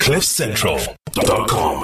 CliffCentral.com.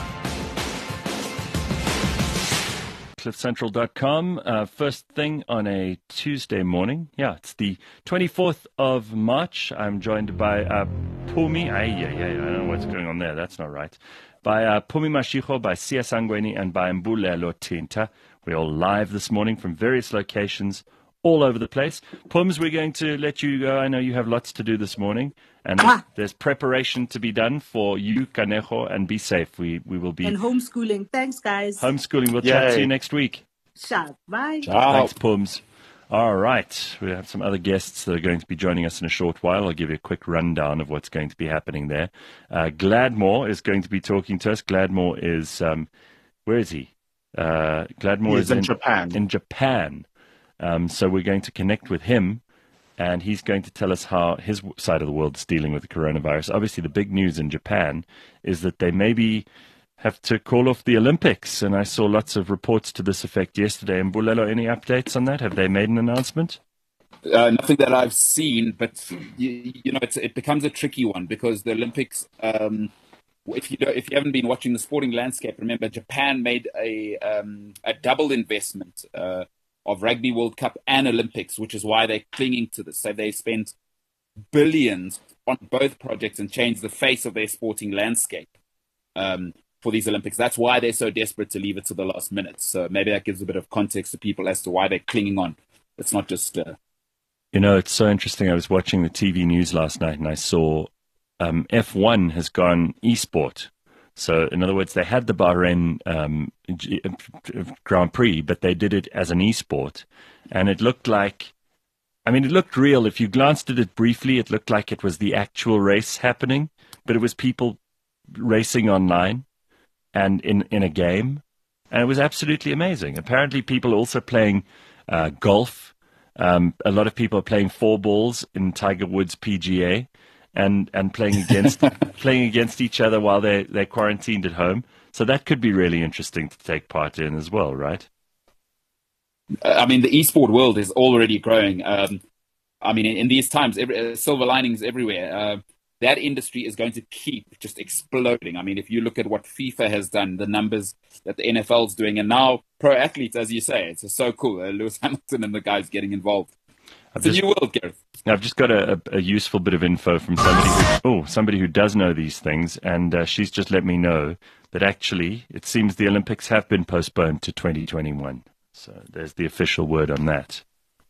CliffCentral.com. First thing on a Tuesday morning. Yeah, it's the 24th of March. I'm joined by Phumi. I don't know what's going on there. That's not right. By Phumi Mashego, by Sia Sangweni, and by Mbulelo Tinta. We're all live this morning from various locations all over the place. Pums, we're going to let you go. I know you have lots to do this morning, and there's preparation to be done for you, Kanejo, and be safe. We will be... And homeschooling. Thanks, guys. Homeschooling. We'll chat to you next week. Sharp. Bye. Ciao. Thanks, Pums. All right. We have some other guests that are going to be joining us in a short while. I'll give you a quick rundown of what's going to be happening there. Gladmore is going to be talking to us. Gladmore is... where is he? Gladmore is in Japan. In Japan. So we're going to connect with him, and he's going to tell us how his side of the world is dealing with the coronavirus. Obviously, the big news in Japan is that they maybe have to call off the Olympics, and I saw lots of reports to this effect yesterday. And Mbulelo, any updates on that? Have they made an announcement? Nothing that I've seen, but you know, it becomes a tricky one because the Olympics. If you haven't been watching the sporting landscape, remember Japan made a double investment of Rugby World Cup and Olympics, which is why they're clinging to this. So they spent billions on both projects and changed the face of their sporting landscape for these Olympics. That's why they're so desperate to leave it to the last minute. So maybe that gives a bit of context to people as to why they're clinging on. It's not just... You know, it's so interesting. I was watching the TV news last night and I saw F1 has gone esport. So, in other words, they had the Bahrain Grand Prix, but they did it as an esport. And it looked like, I mean, it looked real. If you glanced at it briefly, it looked like it was the actual race happening, but it was people racing online and in a game. And it was absolutely amazing. Apparently, people are also playing golf. A lot of people are playing four balls in Tiger Woods PGA. And playing against each other while they're quarantined at home. So that could be really interesting to take part in as well, right? I mean, the esport world is already growing. I mean, in these times, silver linings everywhere. That industry is going to keep just exploding. I mean, if you look at what FIFA has done, the numbers that the NFL is doing, and now pro athletes, as you say, it's so cool. Lewis Hamilton and the guys getting involved. It's a new world, Gareth. I've just got a useful bit of info from somebody who does know these things, and she's just let me know that actually it seems the Olympics have been postponed to 2021. So there's the official word on that.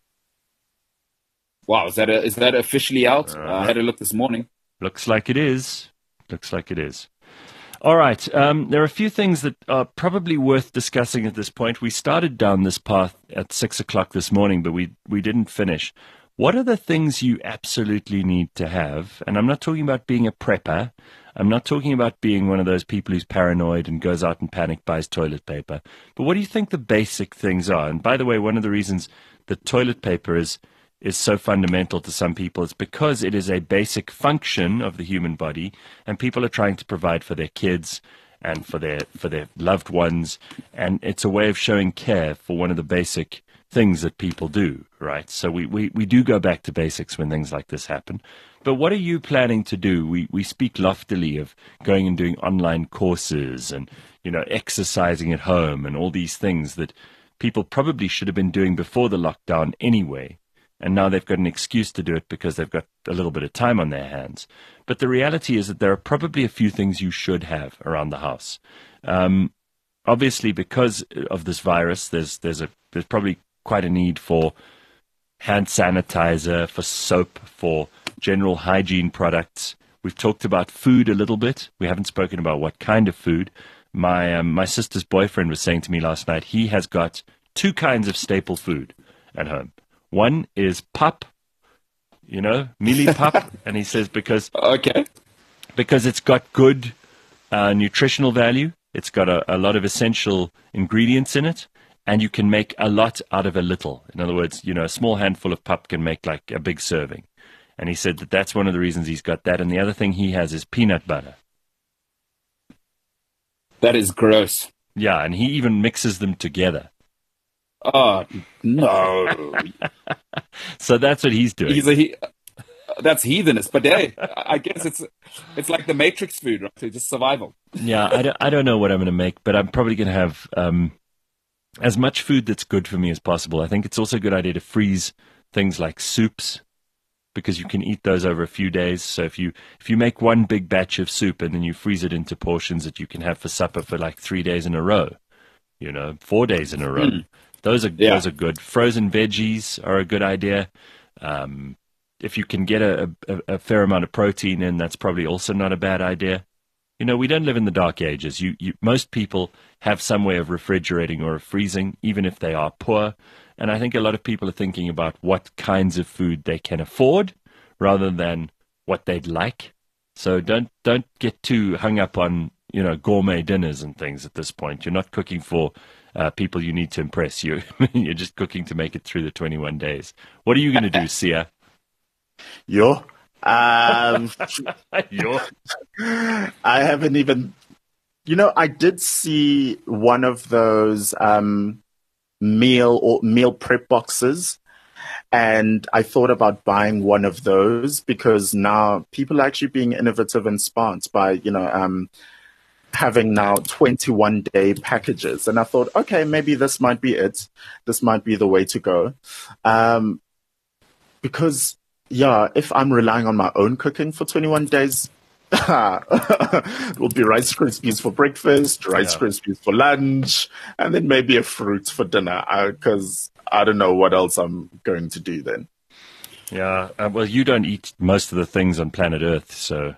Wow, is that officially out? I had a look this morning. Looks like it is. All right. There are a few things that are probably worth discussing at this point. We started down this path at 6 o'clock this morning, but we didn't finish. What are the things you absolutely need to have? And I'm not talking about being a prepper. I'm not talking about being one of those people who's paranoid and goes out and panic buys toilet paper. But what do you think the basic things are? And by the way, one of the reasons that toilet paper is so fundamental to some people is because it is a basic function of the human body, and people are trying to provide for their kids and for their loved ones, and it's a way of showing care for one of the basic things that people do, right? So we do go back to basics when things like this happen. But what are you planning to do? We speak loftily of going and doing online courses and, you know, exercising at home and all these things that people probably should have been doing before the lockdown anyway. And now they've got an excuse to do it because they've got a little bit of time on their hands. But the reality is that there are probably a few things you should have around the house. Obviously, because of this virus, there's probably quite a need for hand sanitizer, for soap, for general hygiene products. We've talked about food a little bit. We haven't spoken about what kind of food. My sister's boyfriend was saying to me last night, he has got two kinds of staple food at home. One is pap, you know, mealie pap, and he says because it's got good nutritional value, it's got a lot of essential ingredients in it, and you can make a lot out of a little. In other words, you know, a small handful of pap can make like a big serving. And he said that that's one of the reasons he's got that. And the other thing he has is peanut butter. That is gross. Yeah, and he even mixes them together. Oh, no. So that's what he's doing. that's heathenist. But hey, I guess it's like the Matrix food, right? It's just survival. Yeah, I don't know what I'm going to make, but I'm probably going to have as much food that's good for me as possible. I think it's also a good idea to freeze things like soups, because you can eat those over a few days. So if you make one big batch of soup and then you freeze it into portions that you can have for supper for like 3 days in a row, 4 days in a row. Those are good. Frozen veggies are a good idea. If you can get a fair amount of protein in, that's probably also not a bad idea. We don't live in the dark ages. Most people have some way of refrigerating or of freezing, even if they are poor. And I think a lot of people are thinking about what kinds of food they can afford rather than what they'd like. So don't get too hung up on, gourmet dinners and things at this point. You're not cooking for people you need to impress. You're just cooking to make it through the 21 days. What are you going to do, Sia? Yo. Yo. I haven't even, I did see one of those meal prep boxes, and I thought about buying one of those because now people are actually being innovative and smart by, having now 21-day packages. And I thought, okay, maybe this might be it. This might be the way to go. Because, if I'm relying on my own cooking for 21 days, it will be Rice Krispies for breakfast, Rice Krispies for lunch, and then maybe a fruit for dinner, because I don't know what else I'm going to do then. Yeah, well, you don't eat most of the things on planet Earth, so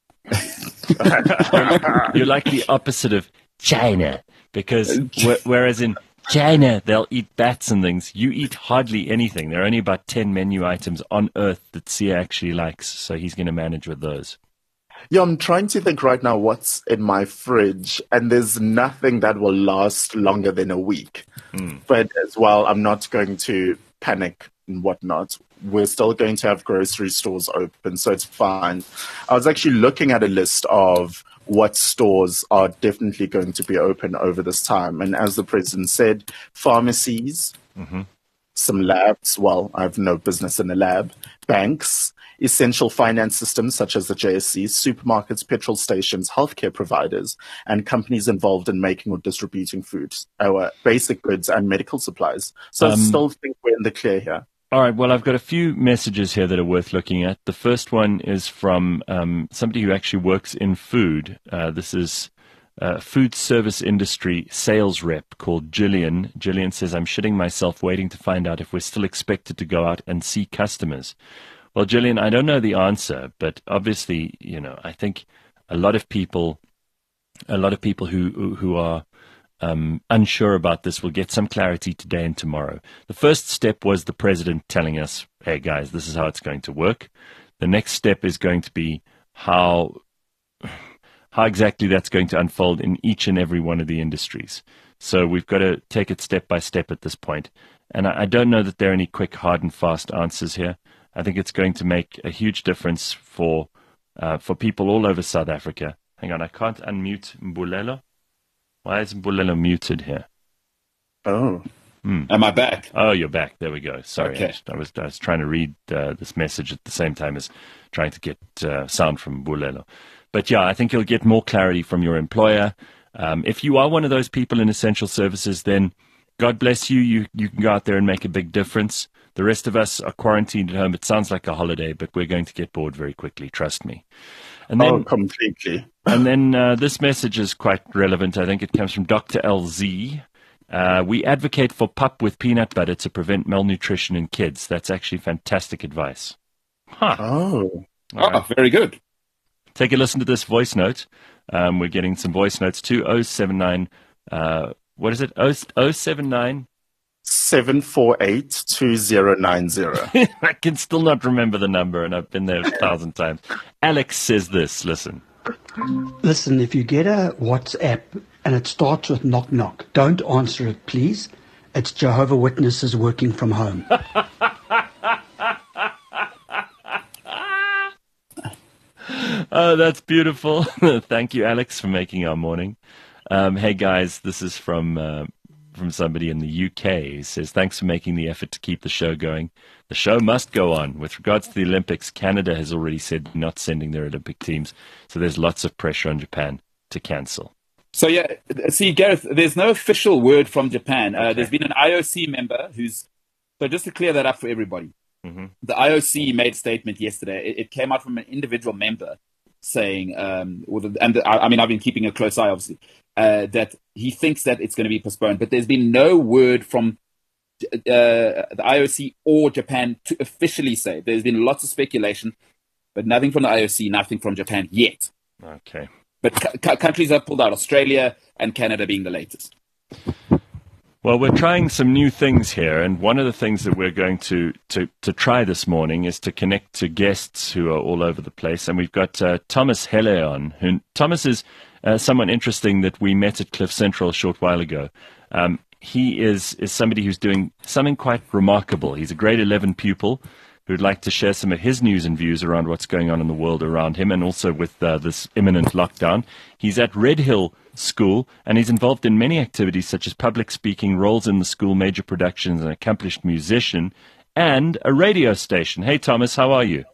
you're like the opposite of China, because whereas in China they'll eat bats and things, you eat hardly anything. There are only about 10 menu items on Earth that Sia actually likes, so he's going to manage with those. Yeah, I'm trying to think right now what's in my fridge, and there's nothing that will last longer than a week. But as well, I'm not going to panic and whatnot. We're still going to have grocery stores open, so it's fine. I was actually looking at a list of what stores are definitely going to be open over this time. And as the president said, pharmacies, some labs. Well, I have no business in a lab. Banks, essential finance systems such as the JSE, supermarkets, petrol stations, healthcare providers, and companies involved in making or distributing food, our basic goods and medical supplies. So I still think we're in the clear here. All right, well, I've got a few messages here that are worth looking at. The first one is from somebody who actually works in food. This is food service industry sales rep called Gillian. Gillian says, I'm shitting myself waiting to find out if we're still expected to go out and see customers. Well, Gillian, I don't know the answer, but obviously, I think a lot of people who are unsure about this will get some clarity today and tomorrow. The first step was the president telling us, hey, guys, this is how it's going to work. The next step is going to be how exactly that's going to unfold in each and every one of the industries. So we've got to take it step by step at this point. And I don't know that there are any quick, hard and fast answers here. I think it's going to make a huge difference for people all over South Africa. Hang on, I can't unmute Mbulelo. Why is Mbulelo muted here? Oh. Am I back? Oh, you're back. There we go. Sorry, okay. I was trying to read this message at the same time as trying to get sound from Mbulelo. But yeah, I think you'll get more clarity from your employer. If you are one of those people in essential services, then God bless you. You can go out there and make a big difference. The rest of us are quarantined at home. It sounds like a holiday, but we're going to get bored very quickly. Trust me. And then, completely. And then this message is quite relevant. I think it comes from Dr. LZ. We advocate for pup with peanut butter to prevent malnutrition in kids. That's actually fantastic advice. Huh. Oh. Right. Very good. Take a listen to this voice note. We're getting some voice notes too. 079, what is it? 079 748-2090. I can still not remember the number, and I've been there 1,000 times. Alex says this. Listen. Listen, if you get a WhatsApp and it starts with knock knock, don't answer it, please. It's Jehovah Witnesses working from home. Oh, that's beautiful. Thank you, Alex, for making our morning. Hey, guys, this is from from somebody in the UK who says, thanks for making the effort to keep the show going. The show must go on. With regards to the Olympics, Canada has already said not sending their Olympic teams. So there's lots of pressure on Japan to cancel. So, yeah, see, Gareth, there's no official word from Japan. There's been an IOC member so just to clear that up for everybody, the IOC made a statement yesterday. It came out from an individual member saying, I've been keeping a close eye, obviously, that he thinks that it's going to be postponed. But there's been no word from the IOC or Japan to officially say. There's been lots of speculation, but nothing from the IOC, nothing from Japan yet. Okay. But countries have pulled out, Australia and Canada being the latest. Well, we're trying some new things here, and one of the things that we're going to try this morning is to connect to guests who are all over the place. And we've got Thomas Hele on. Thomas is someone interesting that we met at Cliff Central a short while ago. He is somebody who's doing something quite remarkable. He's a grade 11 pupil who'd like to share some of his news and views around what's going on in the world around him, and also with this imminent lockdown. He's at Redhill School, and he's involved in many activities such as public speaking, roles in the school, major productions, an accomplished musician, and a radio station. Hey, Thomas, how are you?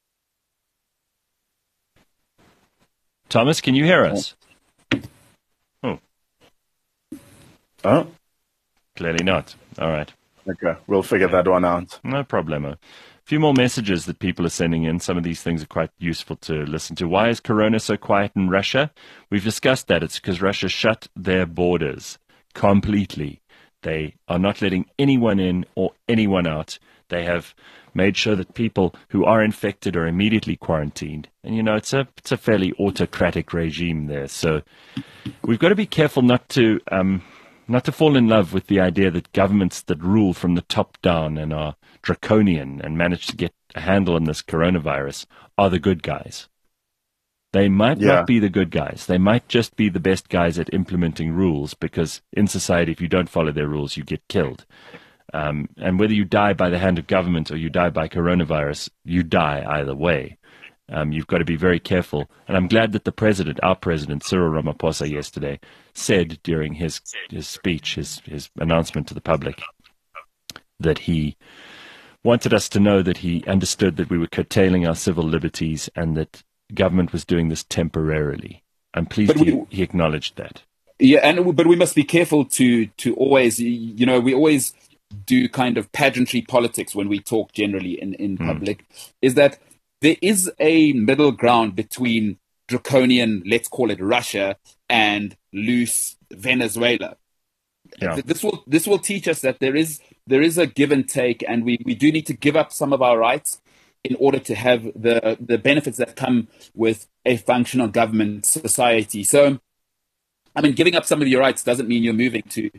Thomas, can you hear us? Oh? Clearly not. All right. Okay, we'll figure that one out. No problemo. A few more messages that people are sending in. Some of these things are quite useful to listen to. Why is Corona so quiet in Russia? We've discussed that. It's because Russia shut their borders completely. They are not letting anyone in or anyone out. They have made sure that people who are infected are immediately quarantined. And, you know, it's a fairly autocratic regime there. So we've got to be careful not to fall in love with the idea that governments that rule from the top down and are draconian and manage to get a handle on this coronavirus are the good guys. They might not be the good guys. They might just be the best guys at implementing rules, because in society, if you don't follow their rules, you get killed. And whether you die by the hand of government or you die by coronavirus, you die either way. You've got to be very careful. And I'm glad that our president, Cyril Ramaphosa, yesterday said during his speech, his announcement to the public, that he wanted us to know that he understood that we were curtailing our civil liberties and that government was doing this temporarily. I'm pleased he acknowledged that. Yeah, but we must be careful to always, we always do kind of pageantry politics when we talk generally in public, is that there is a middle ground between draconian, let's call it Russia, and loose Venezuela. Yeah. This will teach us that there is a give and take, and we do need to give up some of our rights in order to have the benefits that come with a functional government society. So, I mean, giving up some of your rights doesn't mean you're moving to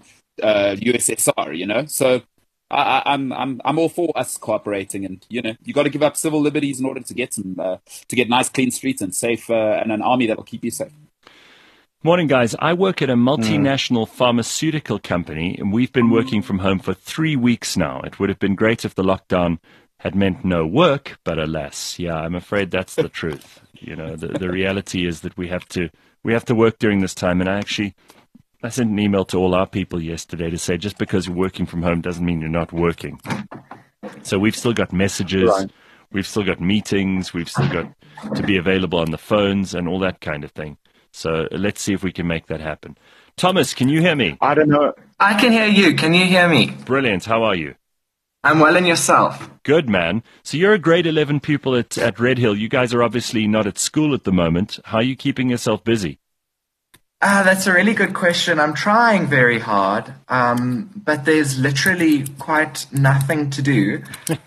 USSR, So I'm all for us cooperating, and you got to give up civil liberties in order to get nice, clean streets and safe and an army that will keep you safe. Morning, guys. I work at a multinational pharmaceutical company, and we've been working from home for 3 weeks now. It would have been great if the lockdown had meant no work, but alas, I'm afraid that's the truth. The reality is that we have to work during this time, and I sent an email to all our people yesterday to say just because you're working from home doesn't mean you're not working. So we've still got messages, we've still got meetings, we've still got to be available on the phones and all that kind of thing. So let's see if we can make that happen. Thomas, can you hear me? I don't know. I can hear you. Can you hear me? Brilliant. How are you? I'm well, and yourself? Good, man. So you're a grade 11 pupil at Redhill. You guys are obviously not at school at the moment. How are you keeping yourself busy? That's a really good question. I'm trying very hard, but there's literally quite nothing to do.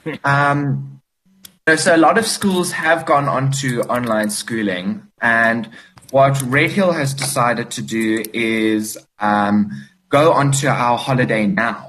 So a lot of schools have gone on to online schooling, and what Redhill has decided to do is go onto our Holiday Now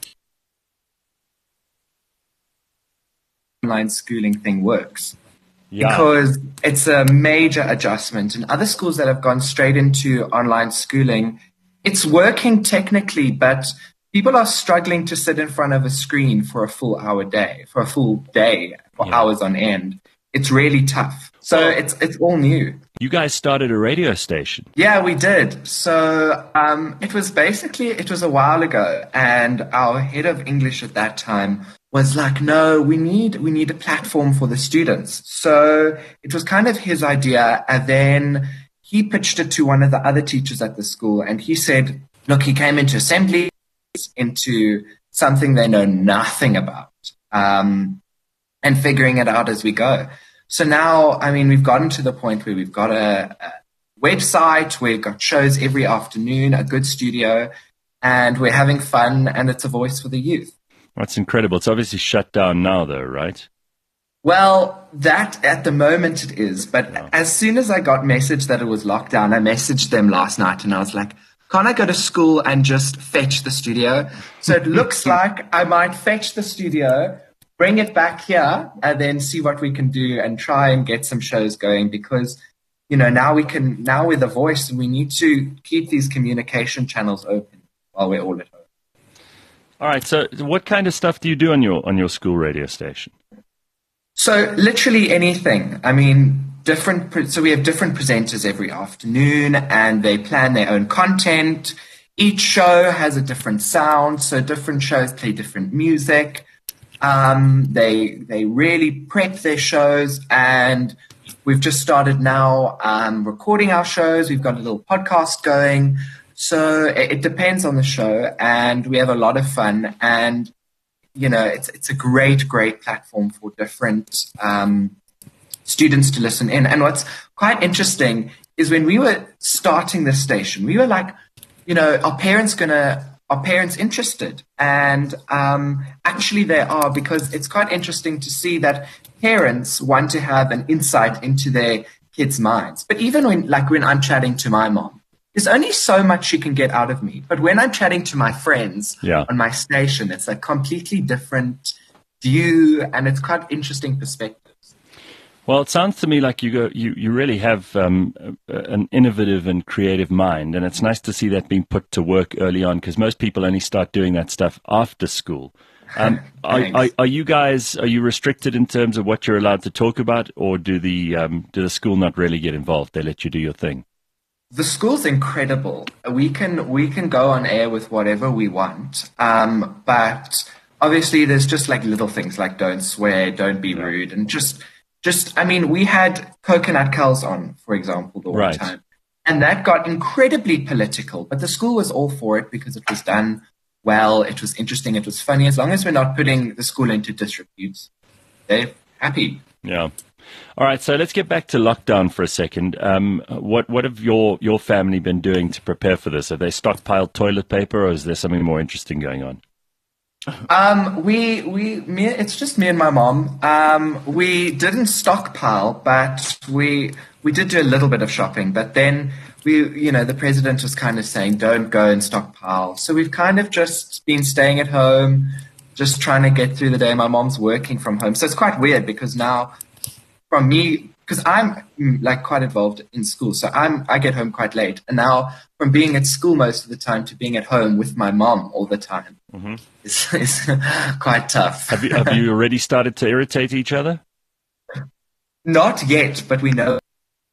online schooling thing works. Yeah. Because it's a major adjustment. And other schools that have gone straight into online schooling, it's working technically, but people are struggling to sit in front of a screen for a full day, for hours on end. it's really tough. So it's all new. You guys started a radio station. Yeah, we did. So it was a while ago, and our head of English at that time was like, no, we need a platform for the students. So it was kind of his idea, and then he pitched it to one of the other teachers at the school, and he said, look, he came into assembly, into something they know nothing about, and figuring it out as we go. So now, I mean, we've gotten to the point where we've got a website, we've got shows every afternoon, a good studio, and we're having fun, and it's a voice for the youth. That's incredible. It's obviously shut down now, though, right? Well, that at the moment it is. But as soon as I got message that it was locked down, I messaged them last night, and I was like, can't I go to school and just fetch the studio? So it looks like I might fetch the studio, bring it back here, and then see what we can do and try and get some shows going, because, you know, now we're the voice, and we need to keep these communication channels open while we're all at home. All right. So what kind of stuff do you do on your school radio station? So literally anything. I mean, so we have different presenters every afternoon, and they plan their own content. Each show has a different sound, so different shows play different music. They really prep their shows, and we've just started now recording our shows. We've got a little podcast going. So it depends on the show, and we have a lot of fun. And, you know, it's a great platform for different students to listen in. And what's quite interesting is when we were starting this station, we were like, you know, are parents interested? And actually they are, because it's quite interesting to see that parents want to have an insight into their kids' minds. But even when I'm chatting to my mom, there's only so much she can get out of me. But when I'm chatting to my friends on my station, it's a completely different view, and it's quite interesting perspectives. Well, it sounds to me like you really have an innovative and creative mind, and it's nice to see that being put to work early on, because most people only start doing that stuff after school. Are you restricted in terms of what you're allowed to talk about, or do the school not really get involved? They let you do your thing? The school's incredible. We can go on air with whatever we want, but obviously there's just like little things like don't swear, don't be rude, and just I mean, we had Coconut Culls on, for example, the one time, and that got incredibly political, but the school was all for it because it was done well, it was interesting, it was funny. As long as we're not putting the school into disrepute, they're happy. Yeah. All right, so let's get back to lockdown for a second. What have your family been doing to prepare for this? Have they stockpiled toilet paper, or is there something more interesting going on? It's just me and my mom. We didn't stockpile, but we did do a little bit of shopping. But then the president was kind of saying, don't go and stockpile. So we've kind of just been staying at home, just trying to get through the day. My mom's working from home, so it's quite weird because now, from me, because I'm like quite involved in school, so I get home quite late. And now from being at school most of the time to being at home with my mom all the time is quite tough. Have you already started to irritate each other? Not yet, but we know.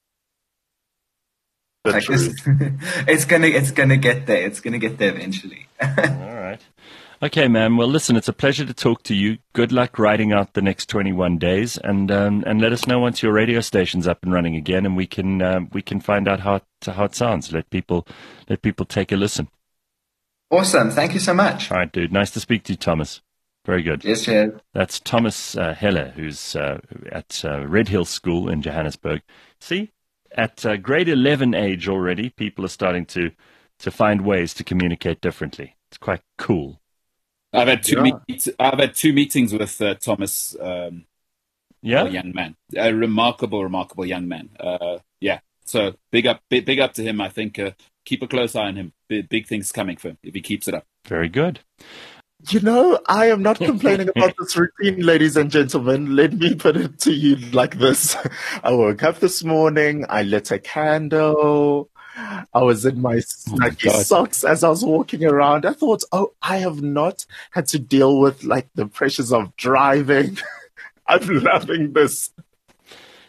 Like it's gonna get there. It's gonna get there eventually. All right. Okay, man. Well, listen, it's a pleasure to talk to you. Good luck riding out the next 21 days, and let us know once your radio station's up and running again, and we can find out how it sounds. Let people take a listen. Awesome. Thank you so much. All right, dude. Nice to speak to you, Thomas. Very good. Yes, cheers. That's Thomas Heller, who's at Red Hill School in Johannesburg. See, at grade 11 age already, people are starting to find ways to communicate differently. It's quite cool. I've had two meetings with Thomas. A young man, a remarkable young man. So big up to him. I think keep a close eye on him. Big things coming for him if he keeps it up. Very good. You know, I am not complaining about this routine, ladies and gentlemen. Let me put it to you like this. I woke up this morning. I lit a candle. I was in my snuggy socks as I was walking around. I thought, I have not had to deal with like the pressures of driving. I'm loving this.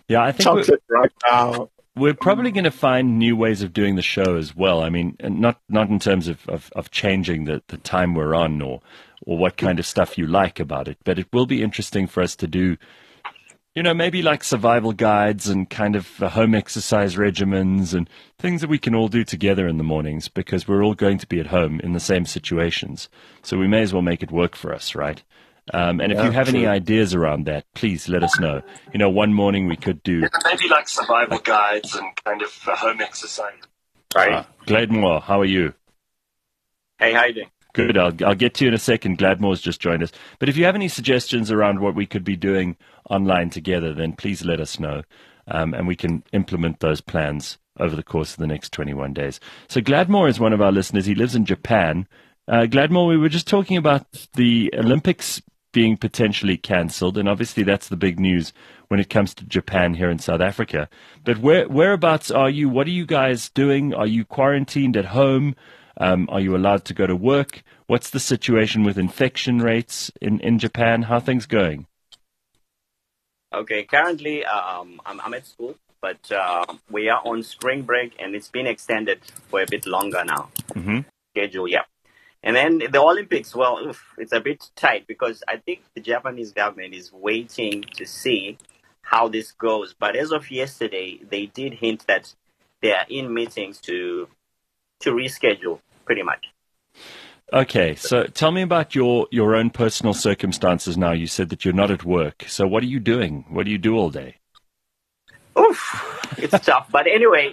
Yeah, I think chocolate right now. we're probably going to find new ways of doing the show as well. I mean, and not in terms of changing the time we're on or what kind of stuff you like about it, but it will be interesting for us to do, maybe like survival guides and kind of home exercise regimens and things that we can all do together in the mornings because we're all going to be at home in the same situations. So we may as well make it work for us, right? And if you have any ideas around that, please let us know. One morning we could do maybe like survival guides and kind of home exercise. Right. Gladmore, how are you? Hey, how you doing? Good. I'll get to you in a second. Gladmore's just joined us. But if you have any suggestions around what we could be doing online together, then please let us know, and we can implement those plans over the course of the next 21 days. So Gladmore is one of our listeners. He lives in Japan. Gladmore, we were just talking about the Olympics being potentially cancelled, and obviously that's the big news when it comes to Japan here in South Africa. But whereabouts are you? What are you guys doing? Are you quarantined at home? Are you allowed to go to work? What's the situation with infection rates in Japan? How are things going? Okay, currently I'm at school, but we are on spring break, and it's been extended for a bit longer now. Mm-hmm. Schedule, yeah. And then the Olympics, well, it's a bit tight because I think the Japanese government is waiting to see how this goes. But as of yesterday, they did hint that they are in meetings to reschedule, pretty much. Okay, so tell me about your own personal circumstances now. You said that you're not at work. So what are you doing? What do you do all day? Oof, it's tough. But anyway,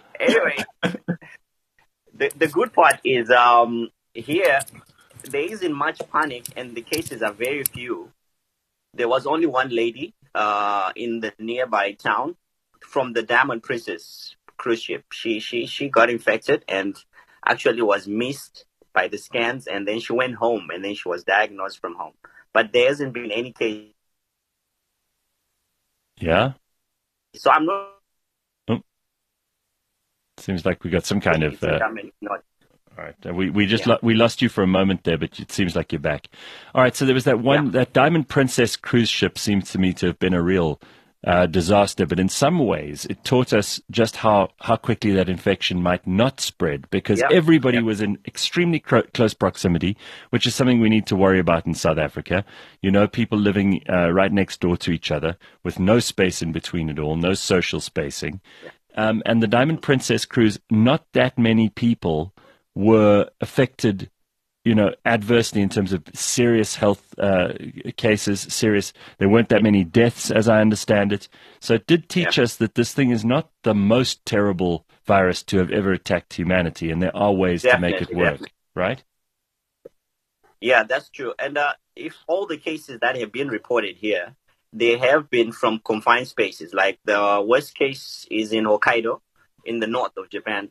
the good part is here there isn't much panic and the cases are very few. There was only one lady in the nearby town from the Diamond Princess cruise ship. She got infected and actually was missed by the scans, and then she went home, and then she was diagnosed from home. But there hasn't been any case. Yeah? So I'm not... Oh. Seems like we got some kind of... All right, we lost you for a moment there, but it seems like you're back. All right, so there was that Diamond Princess cruise ship seems to me to have been a real disaster, but in some ways it taught us just how quickly that infection might not spread because everybody was in extremely close proximity, which is something we need to worry about in South Africa. People living right next door to each other with no space in between it all, no social spacing. And the Diamond Princess cruise, not that many people were affected, adversely in terms of serious health cases. There weren't that many deaths, as I understand it. So it did teach us that this thing is not the most terrible virus to have ever attacked humanity, and there are ways to make it work, right? Yeah, that's true. And if all the cases that have been reported here, they have been from confined spaces. Like the worst case is in Hokkaido, in the north of Japan.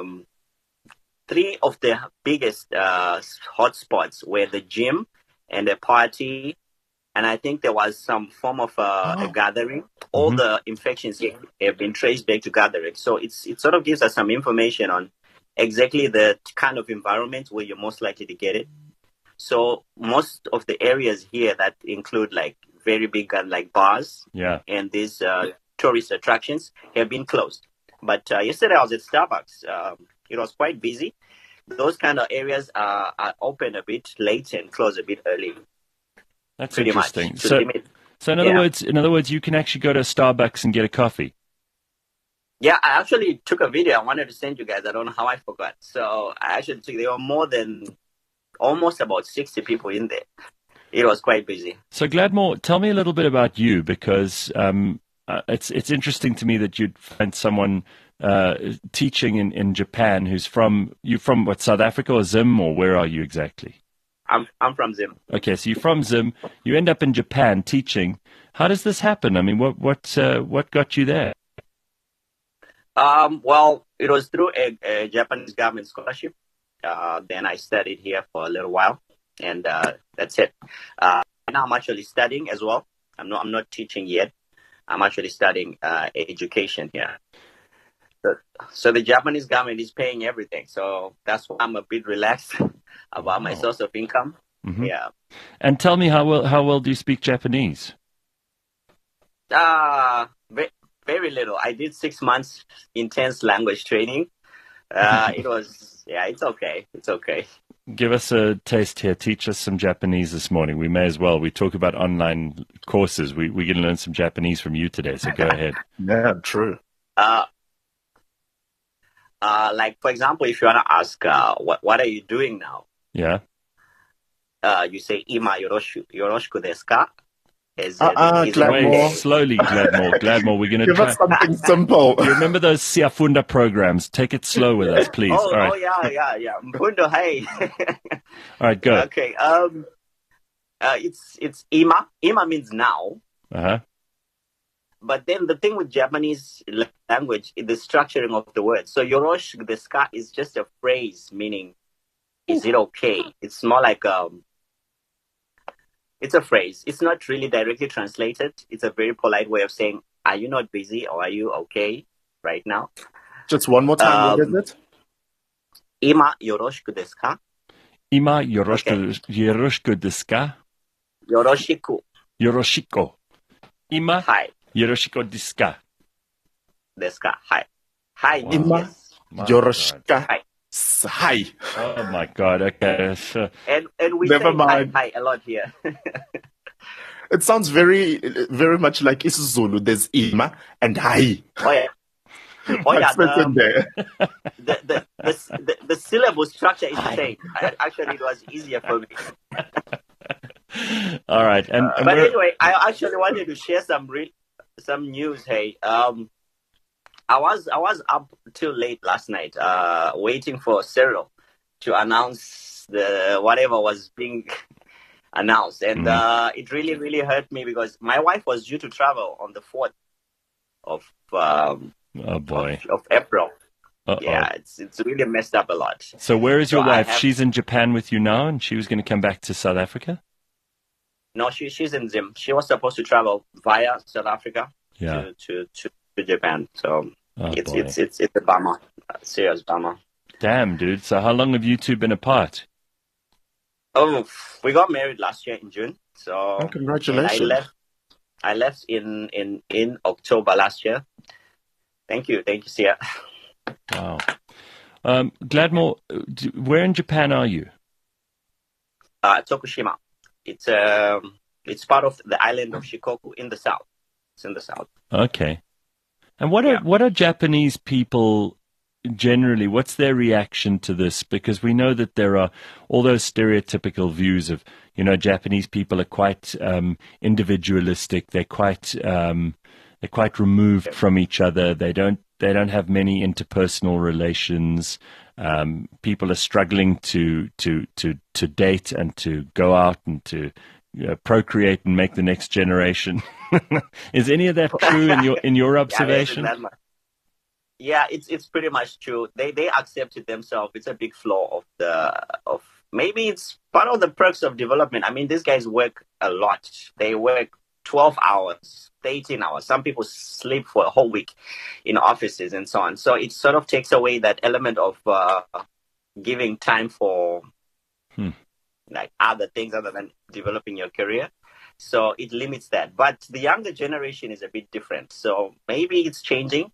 3 of the biggest hotspots were the gym and a party, and I think there was some form of a gathering. All the infections have been traced back to gathering. So it sort of gives us some information on exactly the kind of environment where you're most likely to get it. So most of the areas here that include like very big like bars and these tourist attractions have been closed. But yesterday I was at Starbucks. It was quite busy. Those kind of areas are open a bit late and close a bit early. That's interesting. So in other words, you can actually go to Starbucks and get a coffee. Yeah, I actually took a video. I wanted to send you guys. I don't know how I forgot. So there were more than almost about 60 people in there. It was quite busy. So Gladmore, tell me a little bit about you because it's interesting to me that you'd find someone teaching in Japan who's from what, South Africa or Zim, or where are you exactly? I'm from Zim. Okay, so you're from Zim. You end up in Japan teaching. How does this happen? I mean, what got you there? Well, it was through a Japanese government scholarship. Then I studied here for a little while, and that's it. Now I'm actually studying as well. I'm not teaching yet. I'm actually studying education here. So the Japanese government is paying everything. So that's why I'm a bit relaxed about my source of income. Mm-hmm. Yeah. And tell me, how well do you speak Japanese? Very little. I did 6 months intense language training. It's okay. It's okay. Give us a taste here. Teach us some Japanese this morning. We may as well. We talk about online courses. We're going to learn some Japanese from you today, so go ahead. Yeah, true. Like, for example, if you want to ask, what are you doing now? Yeah. You say, Ima yoroshiku desu ka? Gladmore. Wait, slowly, Gladmore. Gladmore, we're going to Give try. us something simple. You remember those Siafunda programs? Take it slow with us, please. All right. Yeah. Mpundo, hey. All right, go. Okay. It's Ima. Ima means now. Uh-huh. But then the thing with Japanese language is the structuring of the word. So yoroshiku desu ka is just a phrase meaning, is it okay? It's more like it's a phrase. It's not really directly translated. It's a very polite way of saying, are you not busy or are you okay right now? Just one more time, what is it? Ima yoroshiku desu ka? Ima yoroshiku desu ka? Yoroshiku. Yoroshiko. Ima Hi. yoroshiku desu ka? Desu ka. Hi. Hi. Wow. Ima Yes. yoroshiku. Hi. Hi. Oh, my God. Okay. Sure. And we Never say mind. hi a lot here. It sounds very, very much like isiZulu. There's Ima and Hi. Oh yeah. Oh yeah. In there. The syllable structure is the same. Actually, it was easier for me. All right. But anyway, I actually wanted to share some news. Hey, I was up till late last night, waiting for Cyril to announce whatever was being announced, and it really hurt me because my wife was due to travel on the 4th of oh boy, of April. Uh-oh. Yeah, it's really messed up a lot. So where is your wife? She's in Japan with you now, and she was going to come back to South Africa? No, she's in Zim. She was supposed to travel via South Africa to Japan. So it's a bummer, a serious bummer. Damn, dude. So how long have you two been apart? Oh, we got married last year in June. So congratulations. I left in October last year. Thank you, Sia. Wow. Gladmore, where in Japan are you? Tokushima. It's part of the island of Shikoku in the south. It's in the south. Okay. And what are Japanese people generally? What's their reaction to this? Because we know that there are all those stereotypical views of, Japanese people are quite individualistic. They're quite removed from each other. They don't have many interpersonal relations. People are struggling to date and to go out and to procreate and make the next generation. Is any of that true in your observation? Yeah, it's pretty much true. They accept it themselves. It's a big flaw of maybe it's part of the perks of development. I mean, these guys work a lot. They work 12 hours, 18 hours. Some people sleep for a whole week in offices and so on. So it sort of takes away that element of giving time for like other things other than developing your career. So it limits that. But the younger generation is a bit different. So maybe it's changing.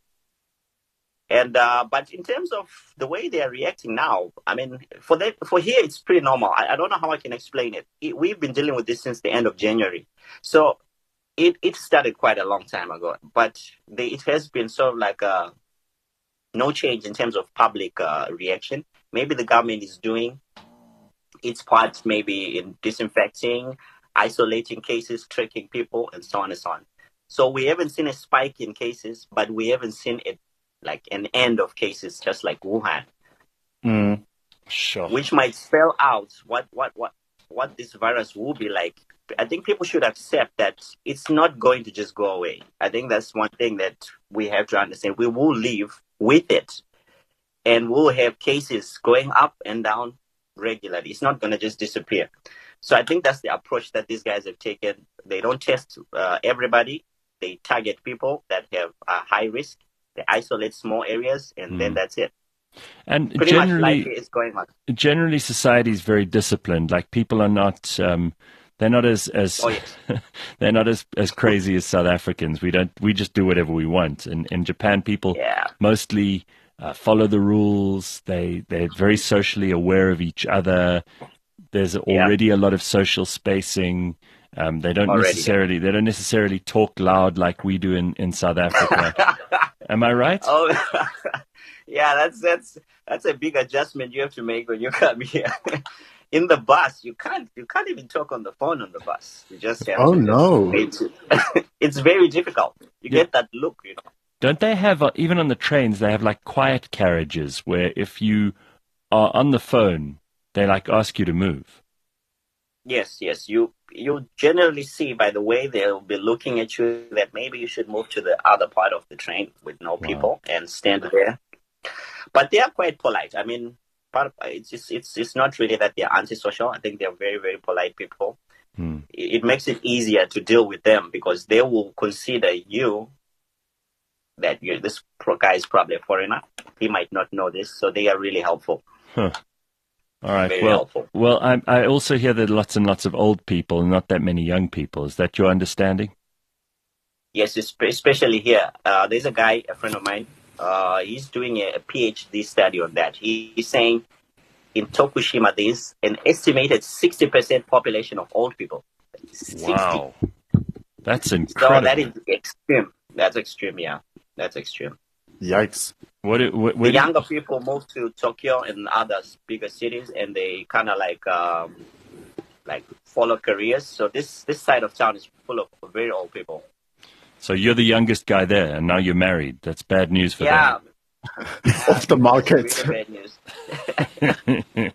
And but in terms of the way they are reacting now, I mean, for here, it's pretty normal. I don't know how I can explain it. We've been dealing with this since the end of January. So it started quite a long time ago. But it has been sort of like no change in terms of public reaction. Maybe the government is doing its part, maybe in disinfecting, isolating cases, tracking people, and so on and so on. So we haven't seen a spike in cases, but we haven't seen it like an end of cases, just like Wuhan. Sure. Which might spell out what this virus will be like. I think people should accept that it's not going to just go away. I think that's one thing that we have to understand. We will live with it, and we'll have cases going up and down regularly. It's not going to just disappear. So I think that's the approach that these guys have taken. They don't test everybody. They target people that have a high risk. They isolate small areas, and then that's it. And pretty generally, much like it's going on. Generally, society is very disciplined. Like people are not They're not as Oh, yes. they're not as crazy as South Africans. We just do whatever we want. And in Japan, people mostly follow the rules. They're very socially aware of each other. There's already a lot of social spacing. They don't necessarily talk loud like we do in South Africa. Am I right? Oh, yeah. That's a big adjustment you have to make when you come here. In the bus, you can't even talk on the phone on the bus. You just have it's very difficult. You get that look, you know. Don't they have, even on the trains, they have like quiet carriages where if you are on the phone, they like ask you to move? Yes. You generally see by the way they'll be looking at you that maybe you should move to the other part of the train with no people and stand there. But they are quite polite. I mean, it's not really that they're antisocial. I think they're very, very polite people. It makes it easier to deal with them because they will consider you that this guy is probably a foreigner. He might not know this, so they are really helpful. Huh. All right. Very helpful. Well, I also hear that lots and lots of old people and not that many young people. Is that your understanding? Yes, especially here. There's a guy, a friend of mine. He's doing a PhD study on that. He's saying in Tokushima there's an estimated 60% population of old people. 60. Wow, that's incredible. So that is extreme. That's extreme, yeah. That's extreme. Yikes. The younger people move to Tokyo and other bigger cities, and they kind of like follow careers. So this side of town is full of very old people. So you're the youngest guy there, and now you're married. That's bad news for them. Off the market. Really bad news.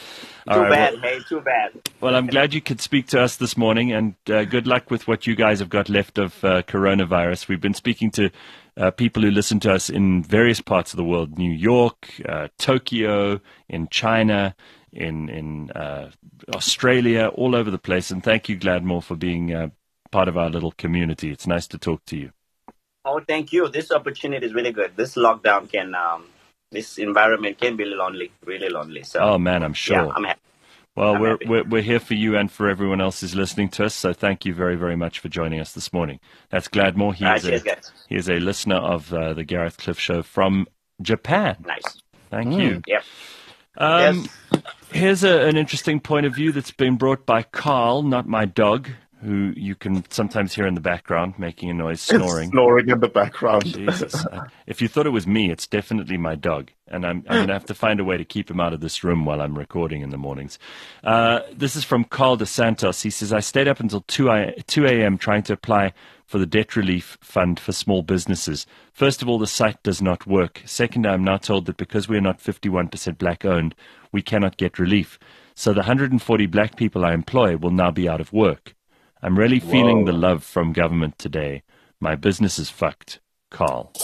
Too bad. Well, I'm glad you could speak to us this morning, and good luck with what you guys have got left of coronavirus. We've been speaking to people who listen to us in various parts of the world, New York, Tokyo, in China, in Australia, all over the place. And thank you, Gladmore, for being part of our little community. It's nice to talk to you. Oh, thank you. This opportunity is really good. This lockdown this environment can be really lonely. So, oh man, I'm sure. Yeah, I'm happy. Well, we're here for you and for everyone else who's listening to us. So thank you very, very much for joining us this morning. That's Gladmore. He is a listener of the Gareth Cliff Show from Japan. Nice. Thank you. Yep. Yes. Here's an interesting point of view that's been brought by Carl, not my dog, who you can sometimes hear in the background making a noise, snoring. It's snoring in the background. Jesus. If you thought it was me, it's definitely my dog. And I'm going to have to find a way to keep him out of this room while I'm recording in the mornings. This is from Carl De Santos. He says, I stayed up until 2 a.m. trying to apply for the debt relief fund for small businesses. First of all, the site does not work. Second, I'm now told that because we are not 51% black owned, we cannot get relief. So the 140 black people I employ will now be out of work. I'm really feeling the love from government today. My business is fucked. Carl.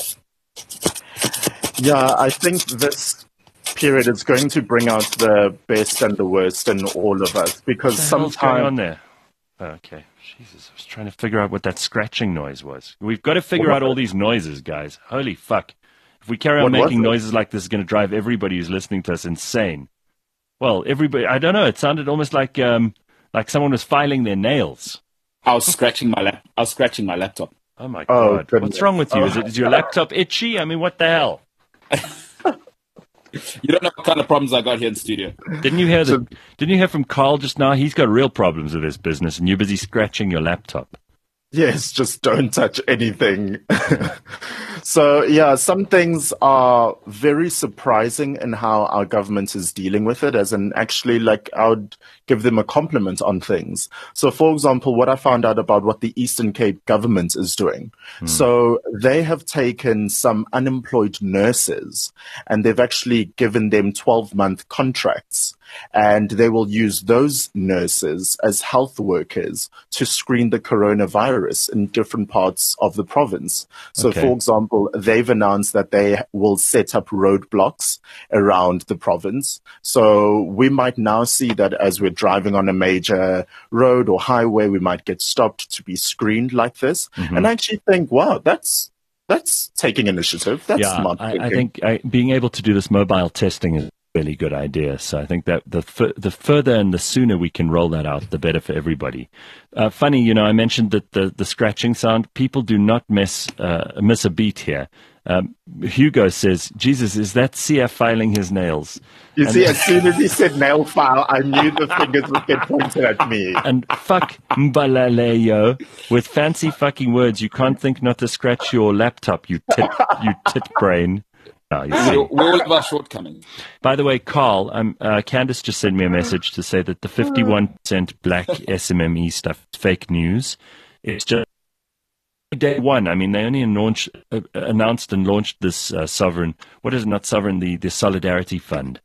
Yeah, I think this period is going to bring out the best and the worst in all of us because sometimes going on there. Okay, Jesus, I was trying to figure out what that scratching noise was. We've got to figure out all these noises, guys. Holy fuck! If we carry on making noises like this, it's going to drive everybody who's listening to us insane. Well, everybody. I don't know. It sounded almost like someone was filing their nails. I was scratching my laptop. Oh my God! What's wrong with you? Is your laptop itchy? I mean, what the hell? You don't know what kind of problems I got here in the studio. Didn't you hear from Carl just now? He's got real problems with his business, and you're busy scratching your laptop. Yes, just don't touch anything. So, yeah, some things are very surprising in how our government is dealing with it, as in actually, I would give them a compliment on things. So, for example, what I found out about what the Eastern Cape government is doing. So, they have taken some unemployed nurses and they've actually given them 12-month contracts. And they will use those nurses as health workers to screen the coronavirus in different parts of the province. So, for example, they've announced that they will set up roadblocks around the province. So we might now see that as we're driving on a major road or highway, we might get stopped to be screened like this. And I actually think, wow, that's taking initiative. That's smart thinking. I think being able to do this mobile testing is really good idea. So I think that the further and the sooner we can roll that out, the better for everybody. Funny, I mentioned that the scratching sound, people do not miss a beat here. Hugo says, Jesus, is that Sia filing his nails? See, as soon as he said nail file, I knew the fingers would get pointed at me. And fuck Mbalaleyo, with fancy fucking words, you can't think not to scratch your laptop, you tit brain. Oh, we all have our shortcomings. By the way, Carl, Candice just sent me a message to say that the 51% black SMME stuff is fake news. It's just day one. I mean, they only announced and launched this sovereign, what is it, not sovereign, the Solidarity Fund,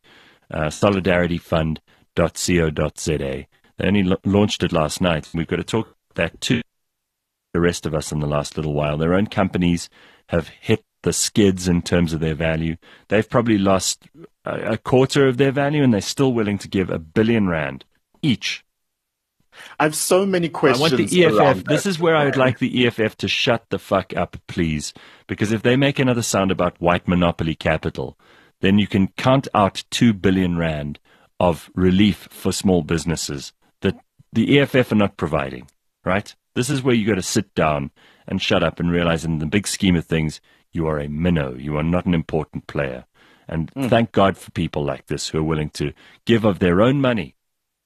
solidarityfund.co.za. They only launched it last night. We've got to talk that to the rest of us in the last little while. Their own companies have hit the skids in terms of their value. They've probably lost a quarter of their value, and they're still willing to give R1 billion each. I have so many questions. I want the EFF. This is where I would like the EFF to shut the fuck up, please. Because if they make another sound about white monopoly capital, then you can count out R2 billion of relief for small businesses that the EFF are not providing, right? This is where you got to sit down and shut up and realize in the big scheme of things, you are a minnow. You are not an important player. And thank God for people like this who are willing to give of their own money,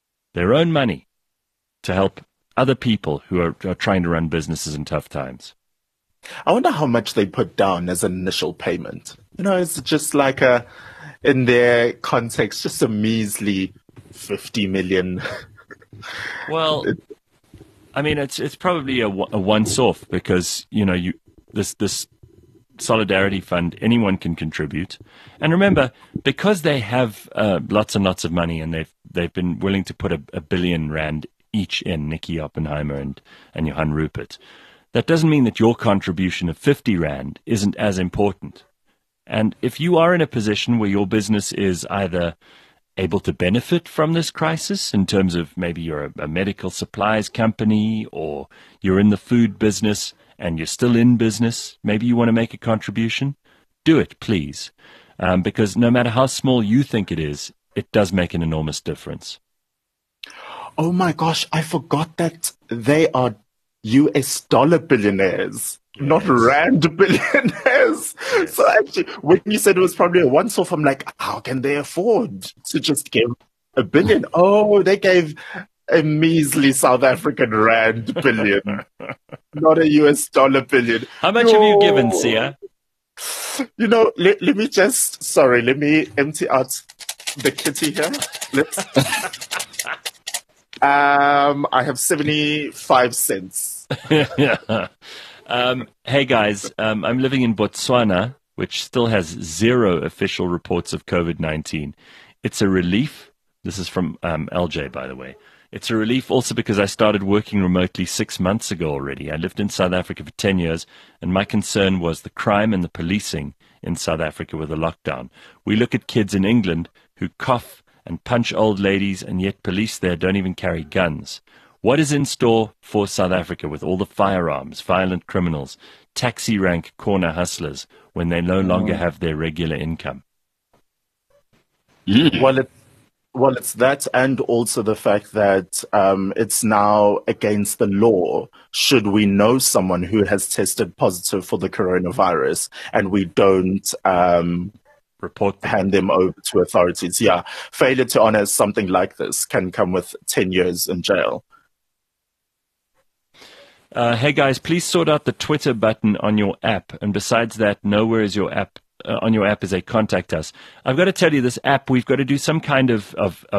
to help other people who are trying to run businesses in tough times. I wonder how much they put down as an initial payment. It's just like in their context, just a measly 50 million. Well, I mean, it's probably a once-off because, this Solidarity Fund, anyone can contribute. And remember, because they have lots and lots of money and they've been willing to put R1 billion each in, Nicky Oppenheimer and Johan Rupert, that doesn't mean that your contribution of R50 isn't as important. And if you are in a position where your business is either able to benefit from this crisis in terms of maybe you're a medical supplies company or you're in the food business and you're still in business, maybe you want to make a contribution, do it, please. Because no matter how small you think it is, it does make an enormous difference. Oh my gosh, I forgot that they are US dollar billionaires, not rand billionaires. Yes. So actually, when you said it was probably a once-off, I'm like, how can they afford to just give $1 billion? Oh, they gave a measly South African rand billion, not a US dollar billion. How much have you given, Sia? Let me empty out the kitty here. I have 75 cents. Hey guys, I'm living in Botswana, which still has 0 official reports of COVID-19. It's a relief. This is from LJ, by the way. It's a relief also because I started working remotely 6 months ago already. I lived in South Africa for 10 years, and my concern was the crime and the policing in South Africa with the lockdown. We look at kids in England who cough and punch old ladies, and yet police there don't even carry guns. What is in store for South Africa with all the firearms, violent criminals, taxi rank corner hustlers when they no longer have their regular income? Well, it's that, and also the fact that it's now against the law should we know someone who has tested positive for the coronavirus and we don't hand them over to authorities. Yeah, failure to honor something like this can come with 10 years in jail. Hey guys, please sort out the Twitter button on your app, and besides that, nowhere is your app. On your app is a contact us. I've got to tell you, this app, we've got to do some kind of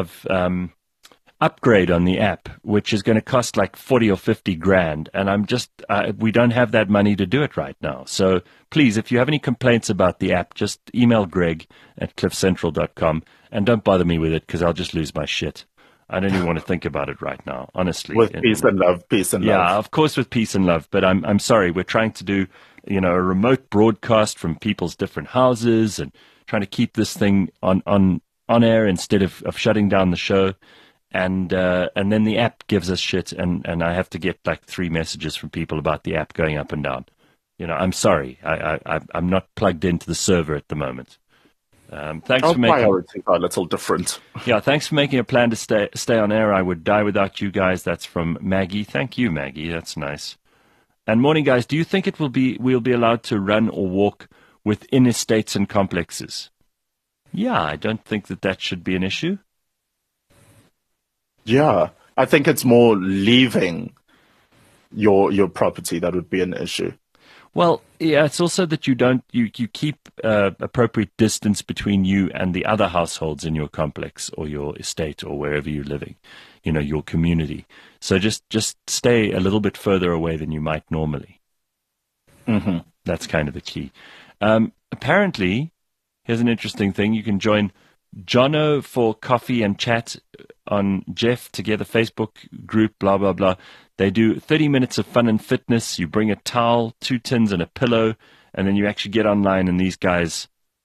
upgrade on the app, which is going to cost like 40 or 50 grand. And we don't have that money to do it right now. So please, if you have any complaints about the app, just email greg@cliffcentral.com and don't bother me with it because I'll just lose my shit. I don't even want to think about it right now, honestly. With peace and love. Yeah, of course with peace and love. But I'm sorry, we're trying to do a remote broadcast from people's different houses and trying to keep this thing on air instead of shutting down the show. And then the app gives us shit, and I have to get like 3 messages from people about the app going up and down. I'm sorry. I'm not plugged into the server at the moment. Thanks Our for making priorities are a little different. Yeah, thanks for making a plan to stay on air. I would die without you guys. That's from Maggie. Thank you, Maggie. That's nice. And morning, guys. Do you think we'll be allowed to run or walk within estates and complexes? Yeah, I don't think that should be an issue. Yeah, I think it's more leaving your property that would be an issue. Well, yeah, it's also that you keep appropriate distance between you and the other households in your complex or your estate or wherever you're living, your community. So just stay a little bit further away than you might normally. Mm-hmm. That's kind of the key. Apparently, here's an interesting thing. You can join Jono for coffee and chat on Jeff Together Facebook group, blah, blah, blah. They do 30 minutes of fun and fitness. You bring a towel, 2 tins, and a pillow, and then you actually get online, and these guys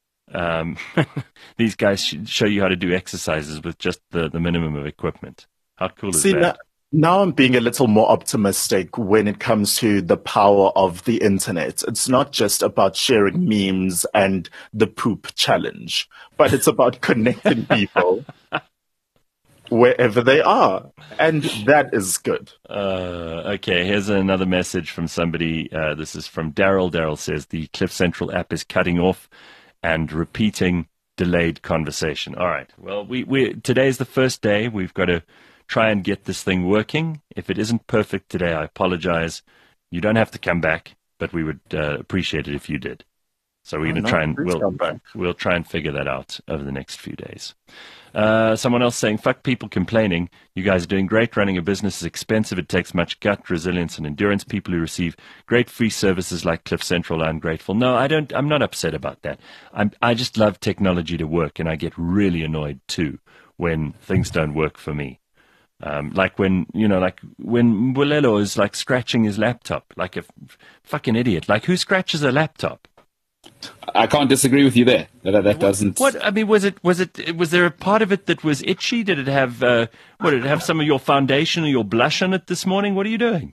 show you how to do exercises with just the minimum of equipment. How cool is that? Now I'm being a little more optimistic when it comes to the power of the internet. It's not just about sharing memes and the poop challenge, but it's about connecting people wherever they are. And that is good. Okay, here's another message from somebody. This is from Daryl. Daryl says the Cliff Central app is cutting off and repeating delayed conversation. All right. Well, today's the first day. We've got to try and get this thing working. If it isn't perfect today, I apologize. You don't have to come back, but we would appreciate it if you did. So we're going to try and we'll try and figure that out over the next few days. Someone else saying, fuck people complaining. You guys are doing great. Running a business is expensive. It takes much gut, resilience, and endurance. People who receive great free services like Cliff Central are ungrateful. No, I'm not upset about that. I just love technology to work, and I get really annoyed too when things don't work for me. Like when Bulelo is like scratching his laptop, like a fucking idiot. Like, who scratches a laptop? I can't disagree with you there. That doesn't. What I mean, was there a part of it that was itchy? Did it have did it have some of your foundation or your blush on it this morning? What are you doing?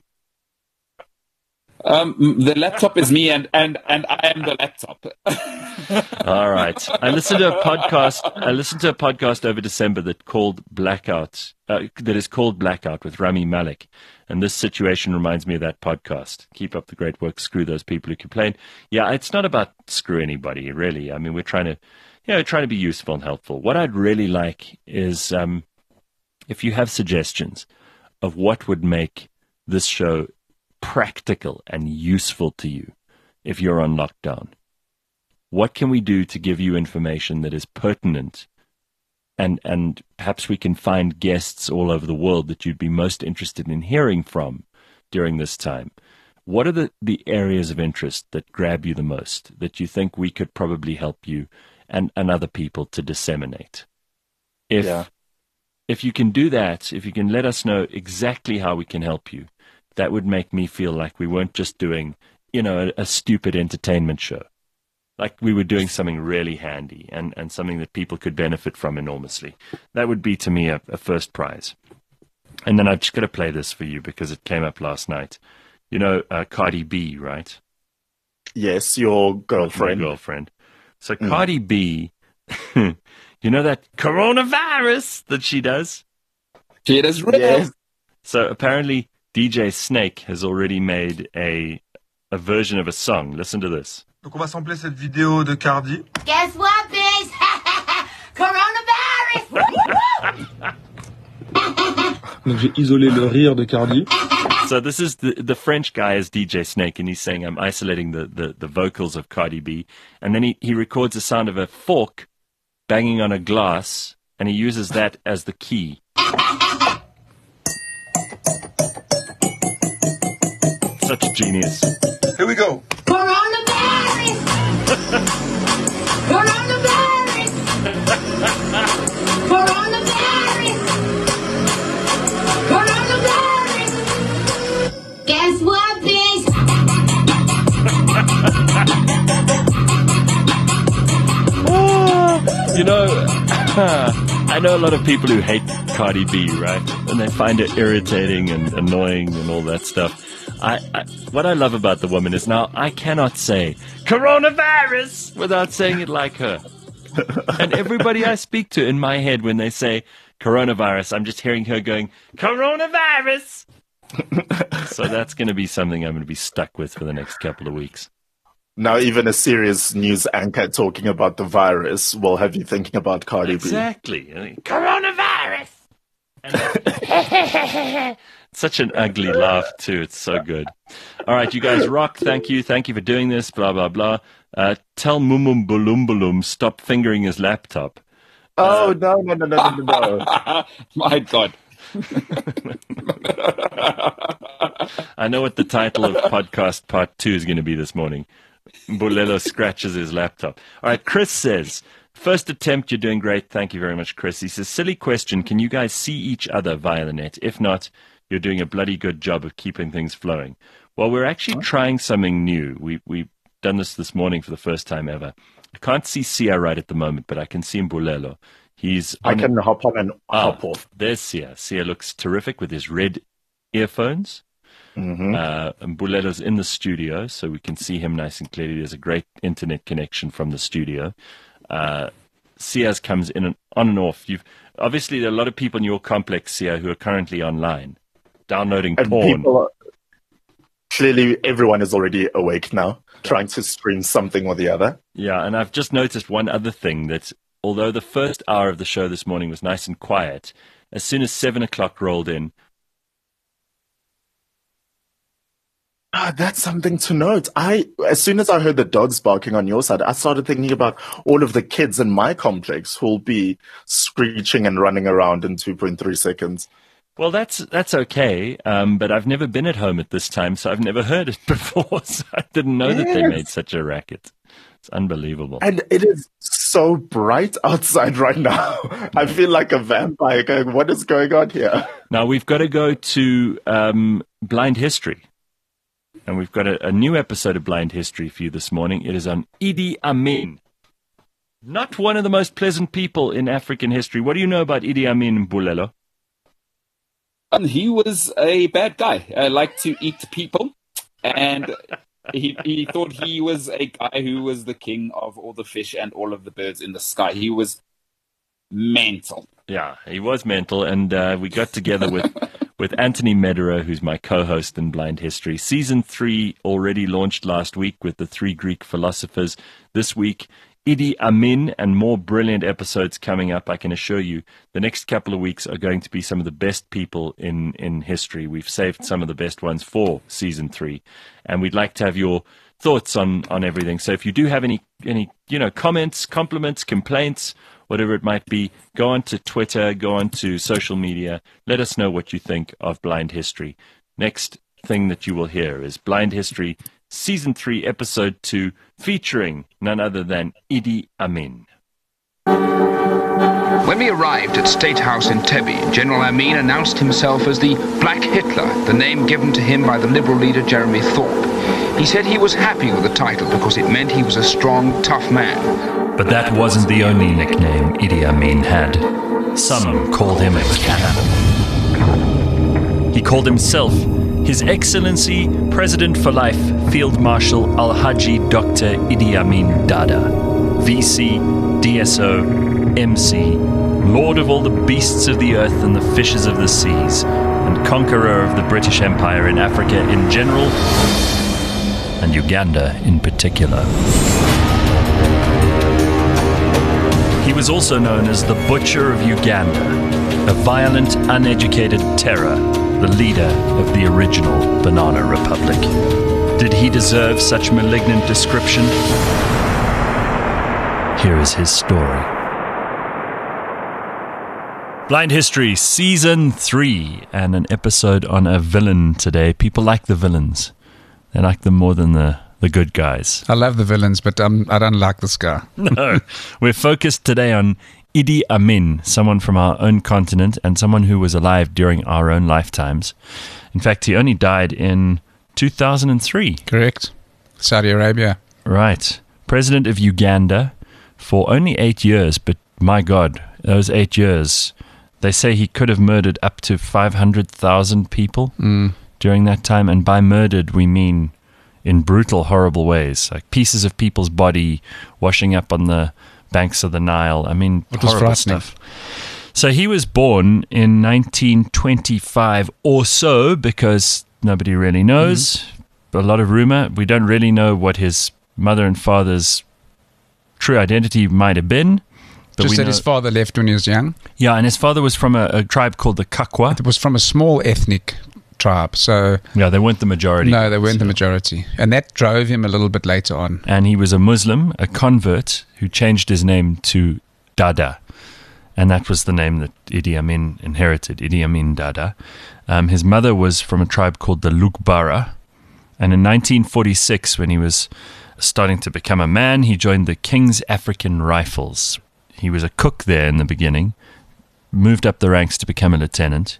The laptop is me, and I am the laptop. All right. I listened to a podcast over December that is called Blackout with Rami Malek, and this situation reminds me of that podcast. Keep up the great work. Screw those people who complain. Yeah, it's not about screw anybody, really. I mean, we're trying to be useful and helpful. What I'd really like is if you have suggestions of what would make this show practical and useful to you if you're on lockdown. What can we do to give you information that is pertinent, and perhaps we can find guests all over the world that you'd be most interested in hearing from during this time? What are the areas of interest that grab you the most, that you think we could probably help you and other people to disseminate? If you can do that, if you can let us know exactly how we can help you, that would make me feel like we weren't just doing, a stupid entertainment show. Like we were doing something really handy and something that people could benefit from enormously. That would be, to me, a first prize. And then I've just got to play this for you because it came up last night. Cardi B, right? Yes, your girlfriend. My girlfriend. So Cardi B, that coronavirus that she does? She does real. Yes. So apparently DJ Snake has already made a version of a song. Listen to this. Donc on va sampler cette vidéo de Cardi. Guess what, bitch? Coronavirus! Donc j'ai isolé le rire de Cardi. So this is the French guy is DJ Snake, and he's saying, I'm isolating the vocals of Cardi B. And then he records the sound of a fork banging on a glass, and he uses that as the key. Such a genius. Here we go. Coronavirus! Coronavirus! Coronavirus! Coronavirus! Guess what, bitch? I know a lot of people who hate Cardi B, right? And they find it irritating and annoying and all that stuff. What I love about the woman is now I cannot say coronavirus without saying it like her. And everybody I speak to in my head, when they say coronavirus, I'm just hearing her going, coronavirus! So that's going to be something I'm going to be stuck with for the next couple of weeks. Now, even a serious news anchor talking about the virus will have you thinking about Cardi B. Exactly. Coronavirus! And such an ugly laugh, too. It's so good. All right, you guys rock. Thank you. Thank you for doing this, blah, blah, blah. Tell Mumum Bulum stop fingering his laptop. Oh, no. My God. I know what the title of podcast part 2 is going to be this morning. Mbulelo scratches his laptop. All right, Chris says, first attempt, you're doing great. Thank you very much, Chris. He says, silly question, can you guys see each other via the net? If not, you're doing a bloody good job of keeping things flowing. Well, we're actually trying something new. We've done this morning for the first time ever. I can't see Sia right at the moment, but I can see Mbulelo. I can hop on and hop off. There's Sia. Sia looks terrific with his red earphones. And Mbulelo's in the studio, so we can see him nice and clearly. There's a great internet connection from the studio. Sia's comes in and on and off. Obviously, there are a lot of people in your complex, Sia, who are currently online, downloading porn. Clearly, everyone is already awake now, trying to stream something or the other. Yeah, and I've just noticed one other thing, that although the first hour of the show this morning was nice and quiet, as soon as 7 o'clock rolled in, that's something to note. As soon as I heard the dogs barking on your side, I started thinking about all of the kids in my complex who'll be screeching and running around in 2.3 seconds. Well, that's okay, but I've never been at home at this time, so I've never heard it before, so I didn't know that they made such a racket. It's unbelievable. And it is so bright outside right now. I feel like a vampire going, what is going on here? Now, we've got to go to Blind History. And we've got a new episode of Blind History for you this morning. It is on Idi Amin. Not one of the most pleasant people in African history. What do you know about Idi Amin, Mbulelo? He was a bad guy. Liked to eat people. And he thought he was a guy who was the king of all the fish and all of the birds in the sky. He was mental. Yeah, he was mental. And we got together with Anthony Medera, who's my co-host in Blind History. Season 3 already launched last week with the 3 Greek philosophers. This week, Idi Amin, and more brilliant episodes coming up. I can assure you the next couple of weeks are going to be some of the best people in history. We've saved some of the best ones for Season 3, and we'd like to have your thoughts on everything. So if you do have any comments, compliments, complaints, whatever it might be, go on to Twitter, go on to social media. Let us know what you think of Blind History. Next thing that you will hear is Blind History Season 3, Episode 2, featuring none other than Idi Amin. When we arrived at State House in Tebbe, General Amin announced himself as the Black Hitler, the name given to him by the Liberal leader Jeremy Thorpe. He said he was happy with the title because it meant he was a strong, tough man. But that wasn't the only nickname Idi Amin had. Some called him a cannon. He called himself His Excellency President for Life, Field Marshal Alhaji Dr. Idi Amin Dada, VC, DSO, MC, Lord of all the beasts of the earth and the fishes of the seas, and conqueror of the British Empire in Africa in general, and Uganda in particular. He was also known as the Butcher of Uganda, a violent, uneducated terror, the leader of the original Banana Republic. Did he deserve such malignant description? Here is his story. Blind History, Season 3, and an episode on a villain today. People like the villains. They like them more than the good guys. I love the villains, but I don't like this guy. No, we're focused today on Idi Amin, someone from our own continent and someone who was alive during our own lifetimes. In fact, he only died in 2003. Correct. Saudi Arabia. Right. President of Uganda for only 8 years, but my God, those 8 years, they say he could have murdered up to 500,000 people during that time. And by murdered, we mean in brutal, horrible ways, like pieces of people's body washing up on the banks of the Nile. I mean, It was horrible frightening. stuff. So he was born in 1925 or so, because nobody really knows. A lot of rumor. We don't really know what his mother and father's true identity might have been. But Just we that know, his father left when he was young. yeah, and his father was from a tribe called the Kakwa. It was from a small ethnic tribe, so Yeah, they weren't the majority. no, they weren't the majority. And that drove him a little bit later on. And he was a Muslim, a convert, who changed his name to Dada. And that was the name that Idi Amin inherited, Idi Amin Dada. His mother was from a tribe called the Lugbara. And in 1946, when he was starting to become a man, he joined the King's African Rifles. He was a cook there in the beginning, moved up the ranks to become a lieutenant.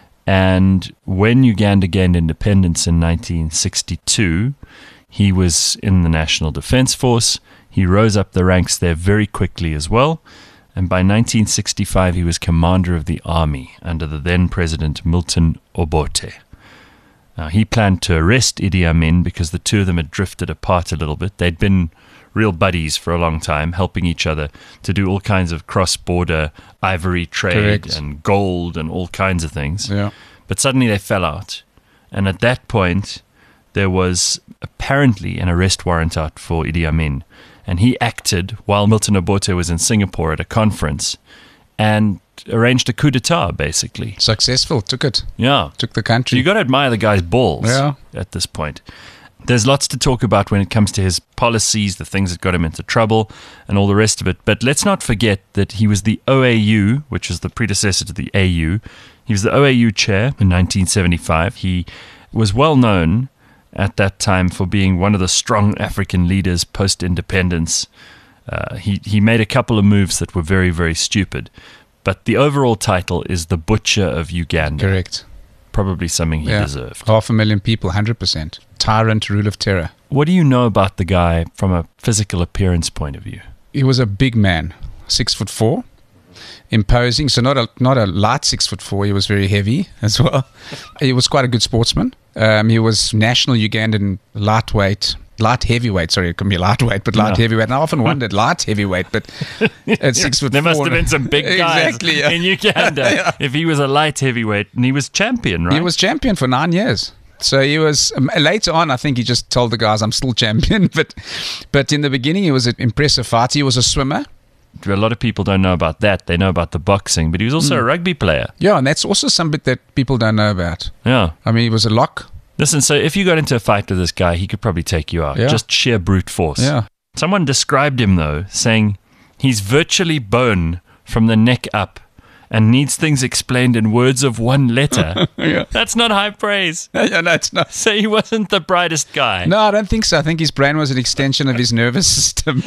And when Uganda gained independence in 1962, he was in the National Defense Force. He rose up the ranks there very quickly as well. And by 1965, he was commander of the army under the then President Milton Obote. Now, he planned to arrest Idi Amin because the two of them had drifted apart a little bit. They'd been real buddies for a long time, helping each other to do all kinds of cross-border ivory trade Correct. and gold and all kinds of things. Yeah. But suddenly they fell out. And at that point, there was apparently an arrest warrant out for Idi Amin. And he acted while Milton Obote was in Singapore at a conference and arranged a coup d'etat, basically. Successful, took it. Yeah. Took the country. You got to admire the guy's balls Yeah. at this point. There's lots to talk about when it comes to his policies, the things that got him into trouble, and all the rest of it. But let's not forget that he was the OAU, which is the predecessor to the AU. He was the OAU chair in 1975. He was well known at that time for being one of the strong African leaders post-independence. He made a couple of moves that were very, very stupid. But the overall title is the Butcher of Uganda. Correct. Probably something he deserved. 500,000 people, 100%. Tyrant, rule of terror. What do you know about the guy from a physical appearance point of view? He was a big man, 6'4", imposing. So not a light 6'4". He was very heavy as well. He was quite a good sportsman. He was national Ugandan light heavyweight. Sorry, it can be lightweight, but light heavyweight. And I often wondered light heavyweight, but at 6'4", there must have been some big guys in Uganda. If he was a light heavyweight, and he was champion, right? He was champion for 9 years. So he was later on. I think he just told the guys, "I'm still champion." But in the beginning, he was an impressive fighter. He was a swimmer. A lot of people don't know about that. They know about the boxing, but he was also a rugby player. Yeah, and that's also something that people don't know about. Yeah, I mean, he was a lock. Listen, so if you got into a fight with this guy, he could probably take you out. Yeah. Just sheer brute force. Yeah. Someone described him, though, saying he's virtually bone from the neck up and needs things explained in words of one letter. Yeah. That's not high praise. Yeah, no, it's not. So he wasn't the brightest guy. No, I don't think so. I think his brain was an extension of his nervous system.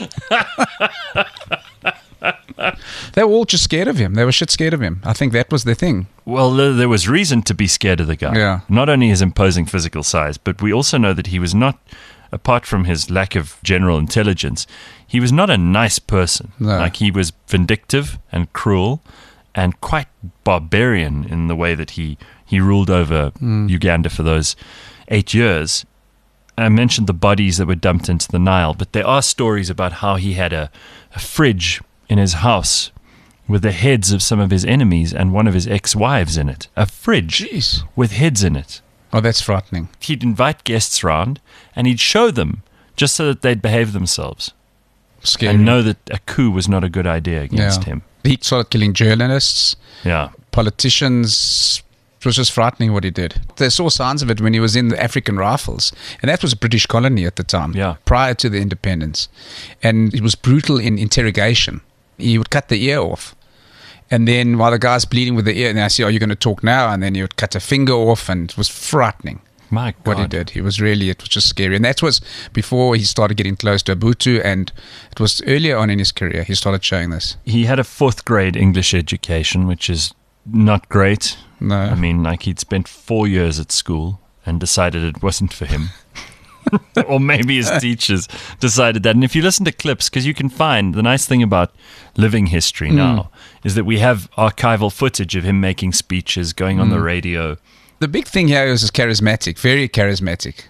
They were all just scared of him. They were shit scared of him. I think that was the thing. Well, there was reason to be scared of the guy. Yeah. Not only his imposing physical size, but we also know that he was not, apart from his lack of general intelligence, he was not a nice person. No. Like, he was vindictive and cruel and quite barbarian in the way that he ruled over Uganda for those 8 years. I mentioned the bodies that were dumped into the Nile, but there are stories about how he had a fridge in his house with the heads of some of his enemies and one of his ex-wives in it. A fridge Jeez. with heads in it. Oh, that's frightening. He'd invite guests round and he'd show them just so that they'd behave themselves. Scary. And know that a coup was not a good idea against him. He started killing journalists, Yeah. politicians. It was just frightening what he did. They saw signs of it when he was in the African Rifles. And that was a British colony at the time, prior to the independence. And he was brutal in interrogation. He would cut the ear off. And then while the guy's bleeding with the ear, and I say, "Are you going to talk now?" And then he would cut a finger off, and it was frightening. My God. What he did. It was just scary. And that was before he started getting close to Mobutu, and it was earlier on in his career he started showing this. He had a 4th grade English education, which is not great. No. I mean, like, he'd spent 4 years at school and decided it wasn't for him. Or maybe his teachers decided that. And if you listen to clips, because you can find, the nice thing about living history now is that we have archival footage of him making speeches, going on the radio. The big thing here is charismatic, very charismatic.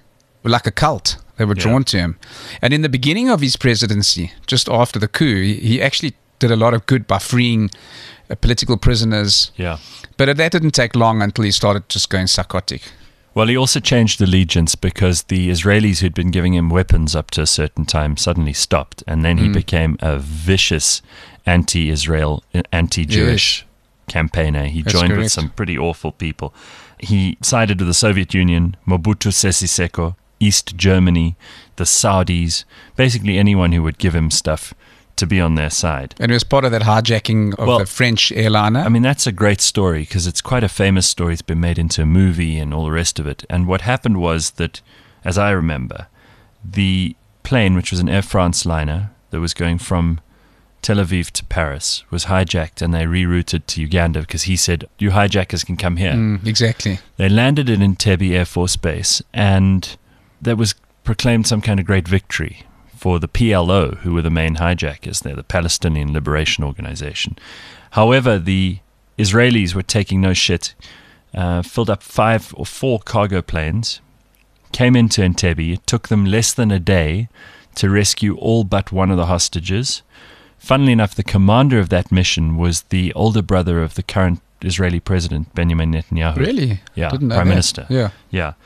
like a cult. They were drawn to him. And in the beginning of his presidency, just after the coup, he actually did a lot of good by freeing political prisoners. Yeah. But that didn't take long until he started just going psychotic. Well, he also changed allegiance because the Israelis who'd been giving him weapons up to a certain time suddenly stopped. And then he became a vicious anti-Israel, anti-Jewish campaigner. He joined with some pretty awful people. He sided with the Soviet Union, Mobutu Sese Seko, East Germany, the Saudis, basically anyone who would give him stuff to be on their side. And it was part of that hijacking of the French airliner. I mean, that's a great story because it's quite a famous story. It's been made into a movie and all the rest of it. And what happened was that, as I remember, the plane, which was an Air France liner that was going from Tel Aviv to Paris, was hijacked and they rerouted to Uganda because he said, you hijackers can come here. Exactly. They landed in Entebbe Air Force Base and that was proclaimed some kind of great victory for the PLO, who were the main hijackers there, the Palestinian Liberation Organization. However, the Israelis were taking no shit, filled up 5 or 4 cargo planes, came into Entebbe. It took them less than a day to rescue all but one of the hostages. Funnily enough, the commander of that mission was the older brother of the current Israeli president, Benjamin Netanyahu. Really? Yeah, Didn't know Prime that. Minister. Yeah. Yeah.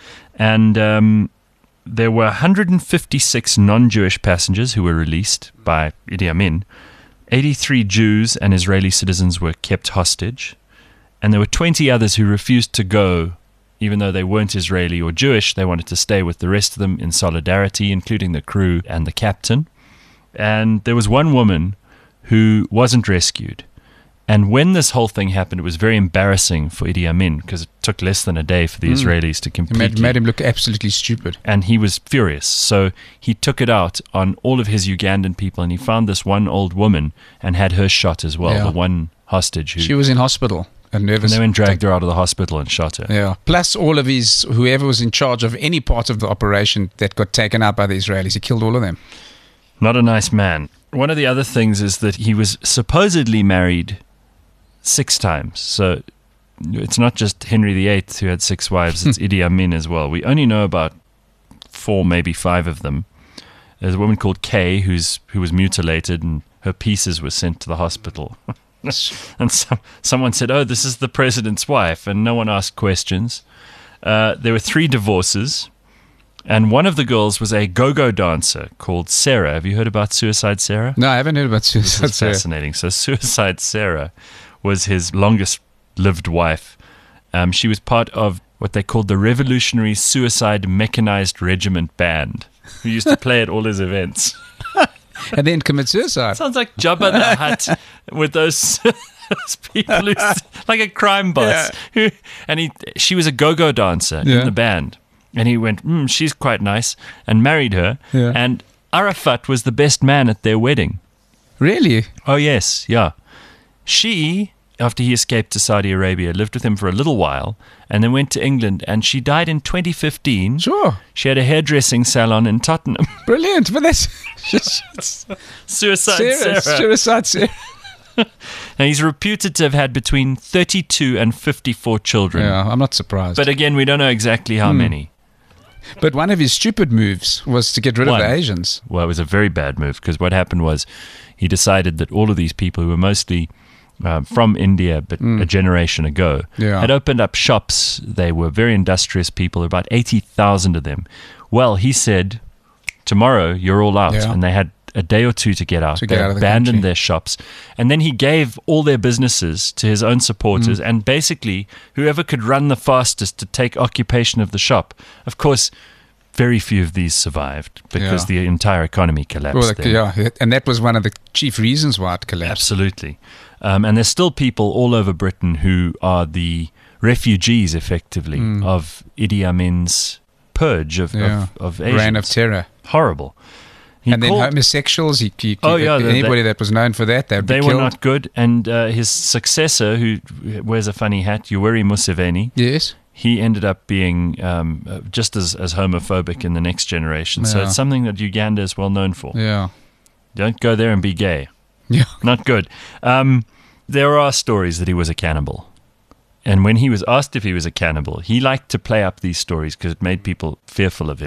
And there were 156 non-Jewish passengers who were released by Idi Amin. 83 Jews and Israeli citizens were kept hostage. And there were 20 others who refused to go, even though they weren't Israeli or Jewish. They wanted to stay with the rest of them in solidarity, including the crew and the captain. And there was one woman who wasn't rescued. And when this whole thing happened, it was very embarrassing for Idi Amin because it took less than a day for the Israelis to completely... It made him look absolutely stupid. And he was furious. So he took it out on all of his Ugandan people and he found this one old woman and had her shot as well, the one hostage. Who, she was in hospital. And they went and dragged her out of the hospital and shot her. Yeah. Plus all of his, whoever was in charge of any part of the operation that got taken out by the Israelis, he killed all of them. Not a nice man. One of the other things is that he was supposedly married 6 times. So it's not just Henry VIII who had 6 wives, it's Idi Amin as well. We only know about 4, maybe 5 of them. There's a woman called Kay who was mutilated and her pieces were sent to the hospital. And someone said, oh, this is the president's wife, and no one asked questions. There were 3 divorces, and one of the girls was a go-go dancer called Sarah. Have you heard about Suicide Sarah? No, I haven't heard about Suicide Sarah. Fascinating. So Suicide Sarah was his longest-lived wife. She was part of what they called the Revolutionary Suicide Mechanized Regiment Band, who used to play at all his events. And then commit suicide. Sounds like Jabba the Hutt with those people who, like a crime boss. Yeah. She was a go-go dancer in the band. And he went, she's quite nice, and married her. Yeah. And Arafat was the best man at their wedding. Really? Oh, yes, yeah. She, after he escaped to Saudi Arabia, lived with him for a little while, and then went to England, and she died in 2015. Sure. She had a hairdressing salon in Tottenham. Brilliant. But that's... Suicide Sarah. Suicide Sarah. Now, he's reputed to have had between 32 and 54 children. Yeah, I'm not surprised. But again, we don't know exactly how many. But one of his stupid moves was to get rid of the Asians. Well, it was a very bad move because what happened was he decided that all of these people who were mostly from India, but a generation ago, had opened up shops. They were very industrious people, about 80,000 of them. Well, he said, tomorrow you're all out. Yeah. And they had a day or two to get out. They abandoned their shops. And then he gave all their businesses to his own supporters and basically whoever could run the fastest to take occupation of the shop. Of course, very few of these survived because the entire economy collapsed. And that was one of the chief reasons why it collapsed. Absolutely. And there's still people all over Britain who are the refugees, effectively, of Idi Amin's purge of Asians. Reign of terror. Horrible. And then homosexuals, anybody that was known for that, they were not good. And his successor, who wears a funny hat, Yoweri Museveni, yes, he ended up being just as homophobic in the next generation. So it's something that Uganda is well known for. Yeah, don't go there and be gay. Yeah, not good. There are stories that he was a cannibal. And when he was asked if he was a cannibal, he liked to play up these stories because it made people fearful of him.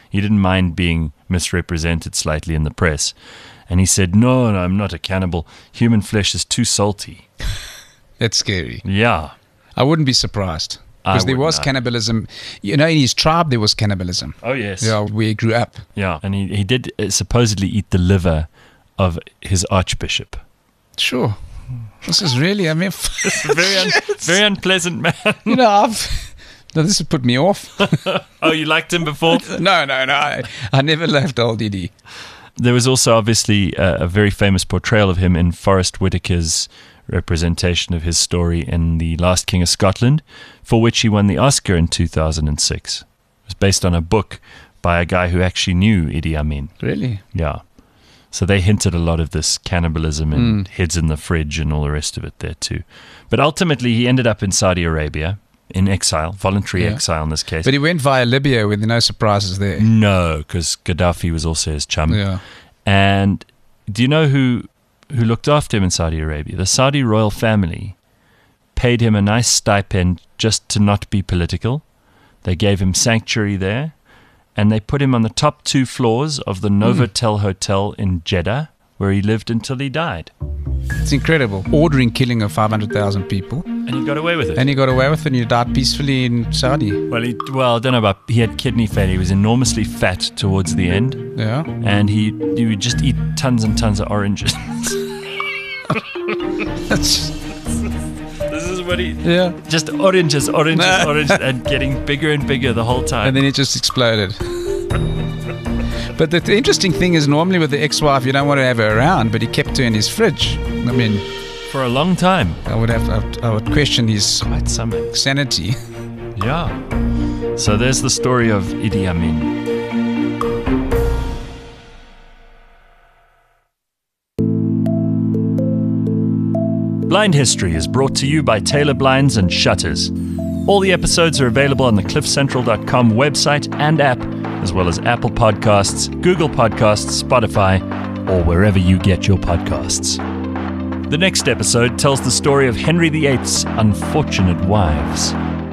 He didn't mind being misrepresented slightly in the press. And he said, no, I'm not a cannibal. Human flesh is too salty. That's scary. Yeah. I wouldn't be surprised. Because there was cannibalism. You know, in his tribe, there was cannibalism. Oh, yes. Yeah, where he grew up. Yeah, and he did supposedly eat the liver of his archbishop. Sure. This is really, I mean... very unpleasant man. You know, this would put me off. Oh, you liked him before? No. I never loved old Eddie. There was also obviously a very famous portrayal of him in Forrest Whitaker's representation of his story in The Last King of Scotland, for which he won the Oscar in 2006. It was based on a book by a guy who actually knew Idi Amin. Really? Yeah. So they hinted a lot of this cannibalism and heads in the fridge and all the rest of it there too. But ultimately he ended up in Saudi Arabia in exile, voluntary exile in this case. But he went via Libya with no surprises there. No, because Gaddafi was also his chum. Yeah. And do you know who looked after him in Saudi Arabia? The Saudi royal family paid him a nice stipend just to not be political. They gave him sanctuary there, and they put him on the top 2 floors of the Novotel Hotel in Jeddah, where he lived until he died. It's incredible. Ordering killing of 500,000 people. And he got away with it. And he got away with it, and he died peacefully in Saudi. Well, I don't know about... He had kidney failure. He was enormously fat towards the end. Yeah. And he would just eat tons and tons of oranges. This is what he... Yeah. Just oranges, and getting bigger and bigger the whole time. And then it just exploded. But the interesting thing is, normally with the ex-wife, you don't want to have her around, but he kept her in his fridge. I mean... For a long time. I would question his quite some sanity. Yeah. So there's the story of Idi Amin. Blind History is brought to you by Taylor Blinds and Shutters. All the episodes are available on the cliffcentral.com website and app, as well as Apple Podcasts, Google Podcasts, Spotify, or wherever you get your podcasts. The next episode tells the story of Henry VIII's unfortunate wives.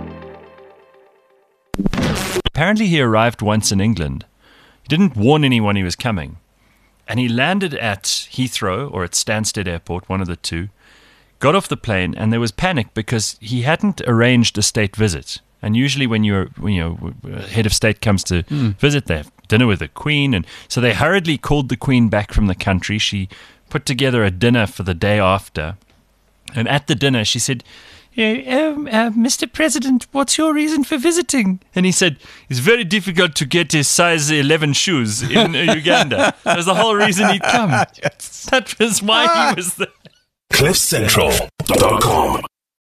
Apparently he arrived once in England. He didn't warn anyone he was coming. And he landed at Heathrow, or at Stansted Airport, one of the two, got off the plane, and there was panic because he hadn't arranged a state visit. And usually when head of state comes to visit, they have dinner with the Queen. And so they hurriedly called the Queen back from the country. She put together a dinner for the day after. And at the dinner, she said, Mr. President, what's your reason for visiting? And he said, it's very difficult to get a size 11 shoes in Uganda. That was the whole reason he'd come. Yes. That was why he was there. CliffCentral.com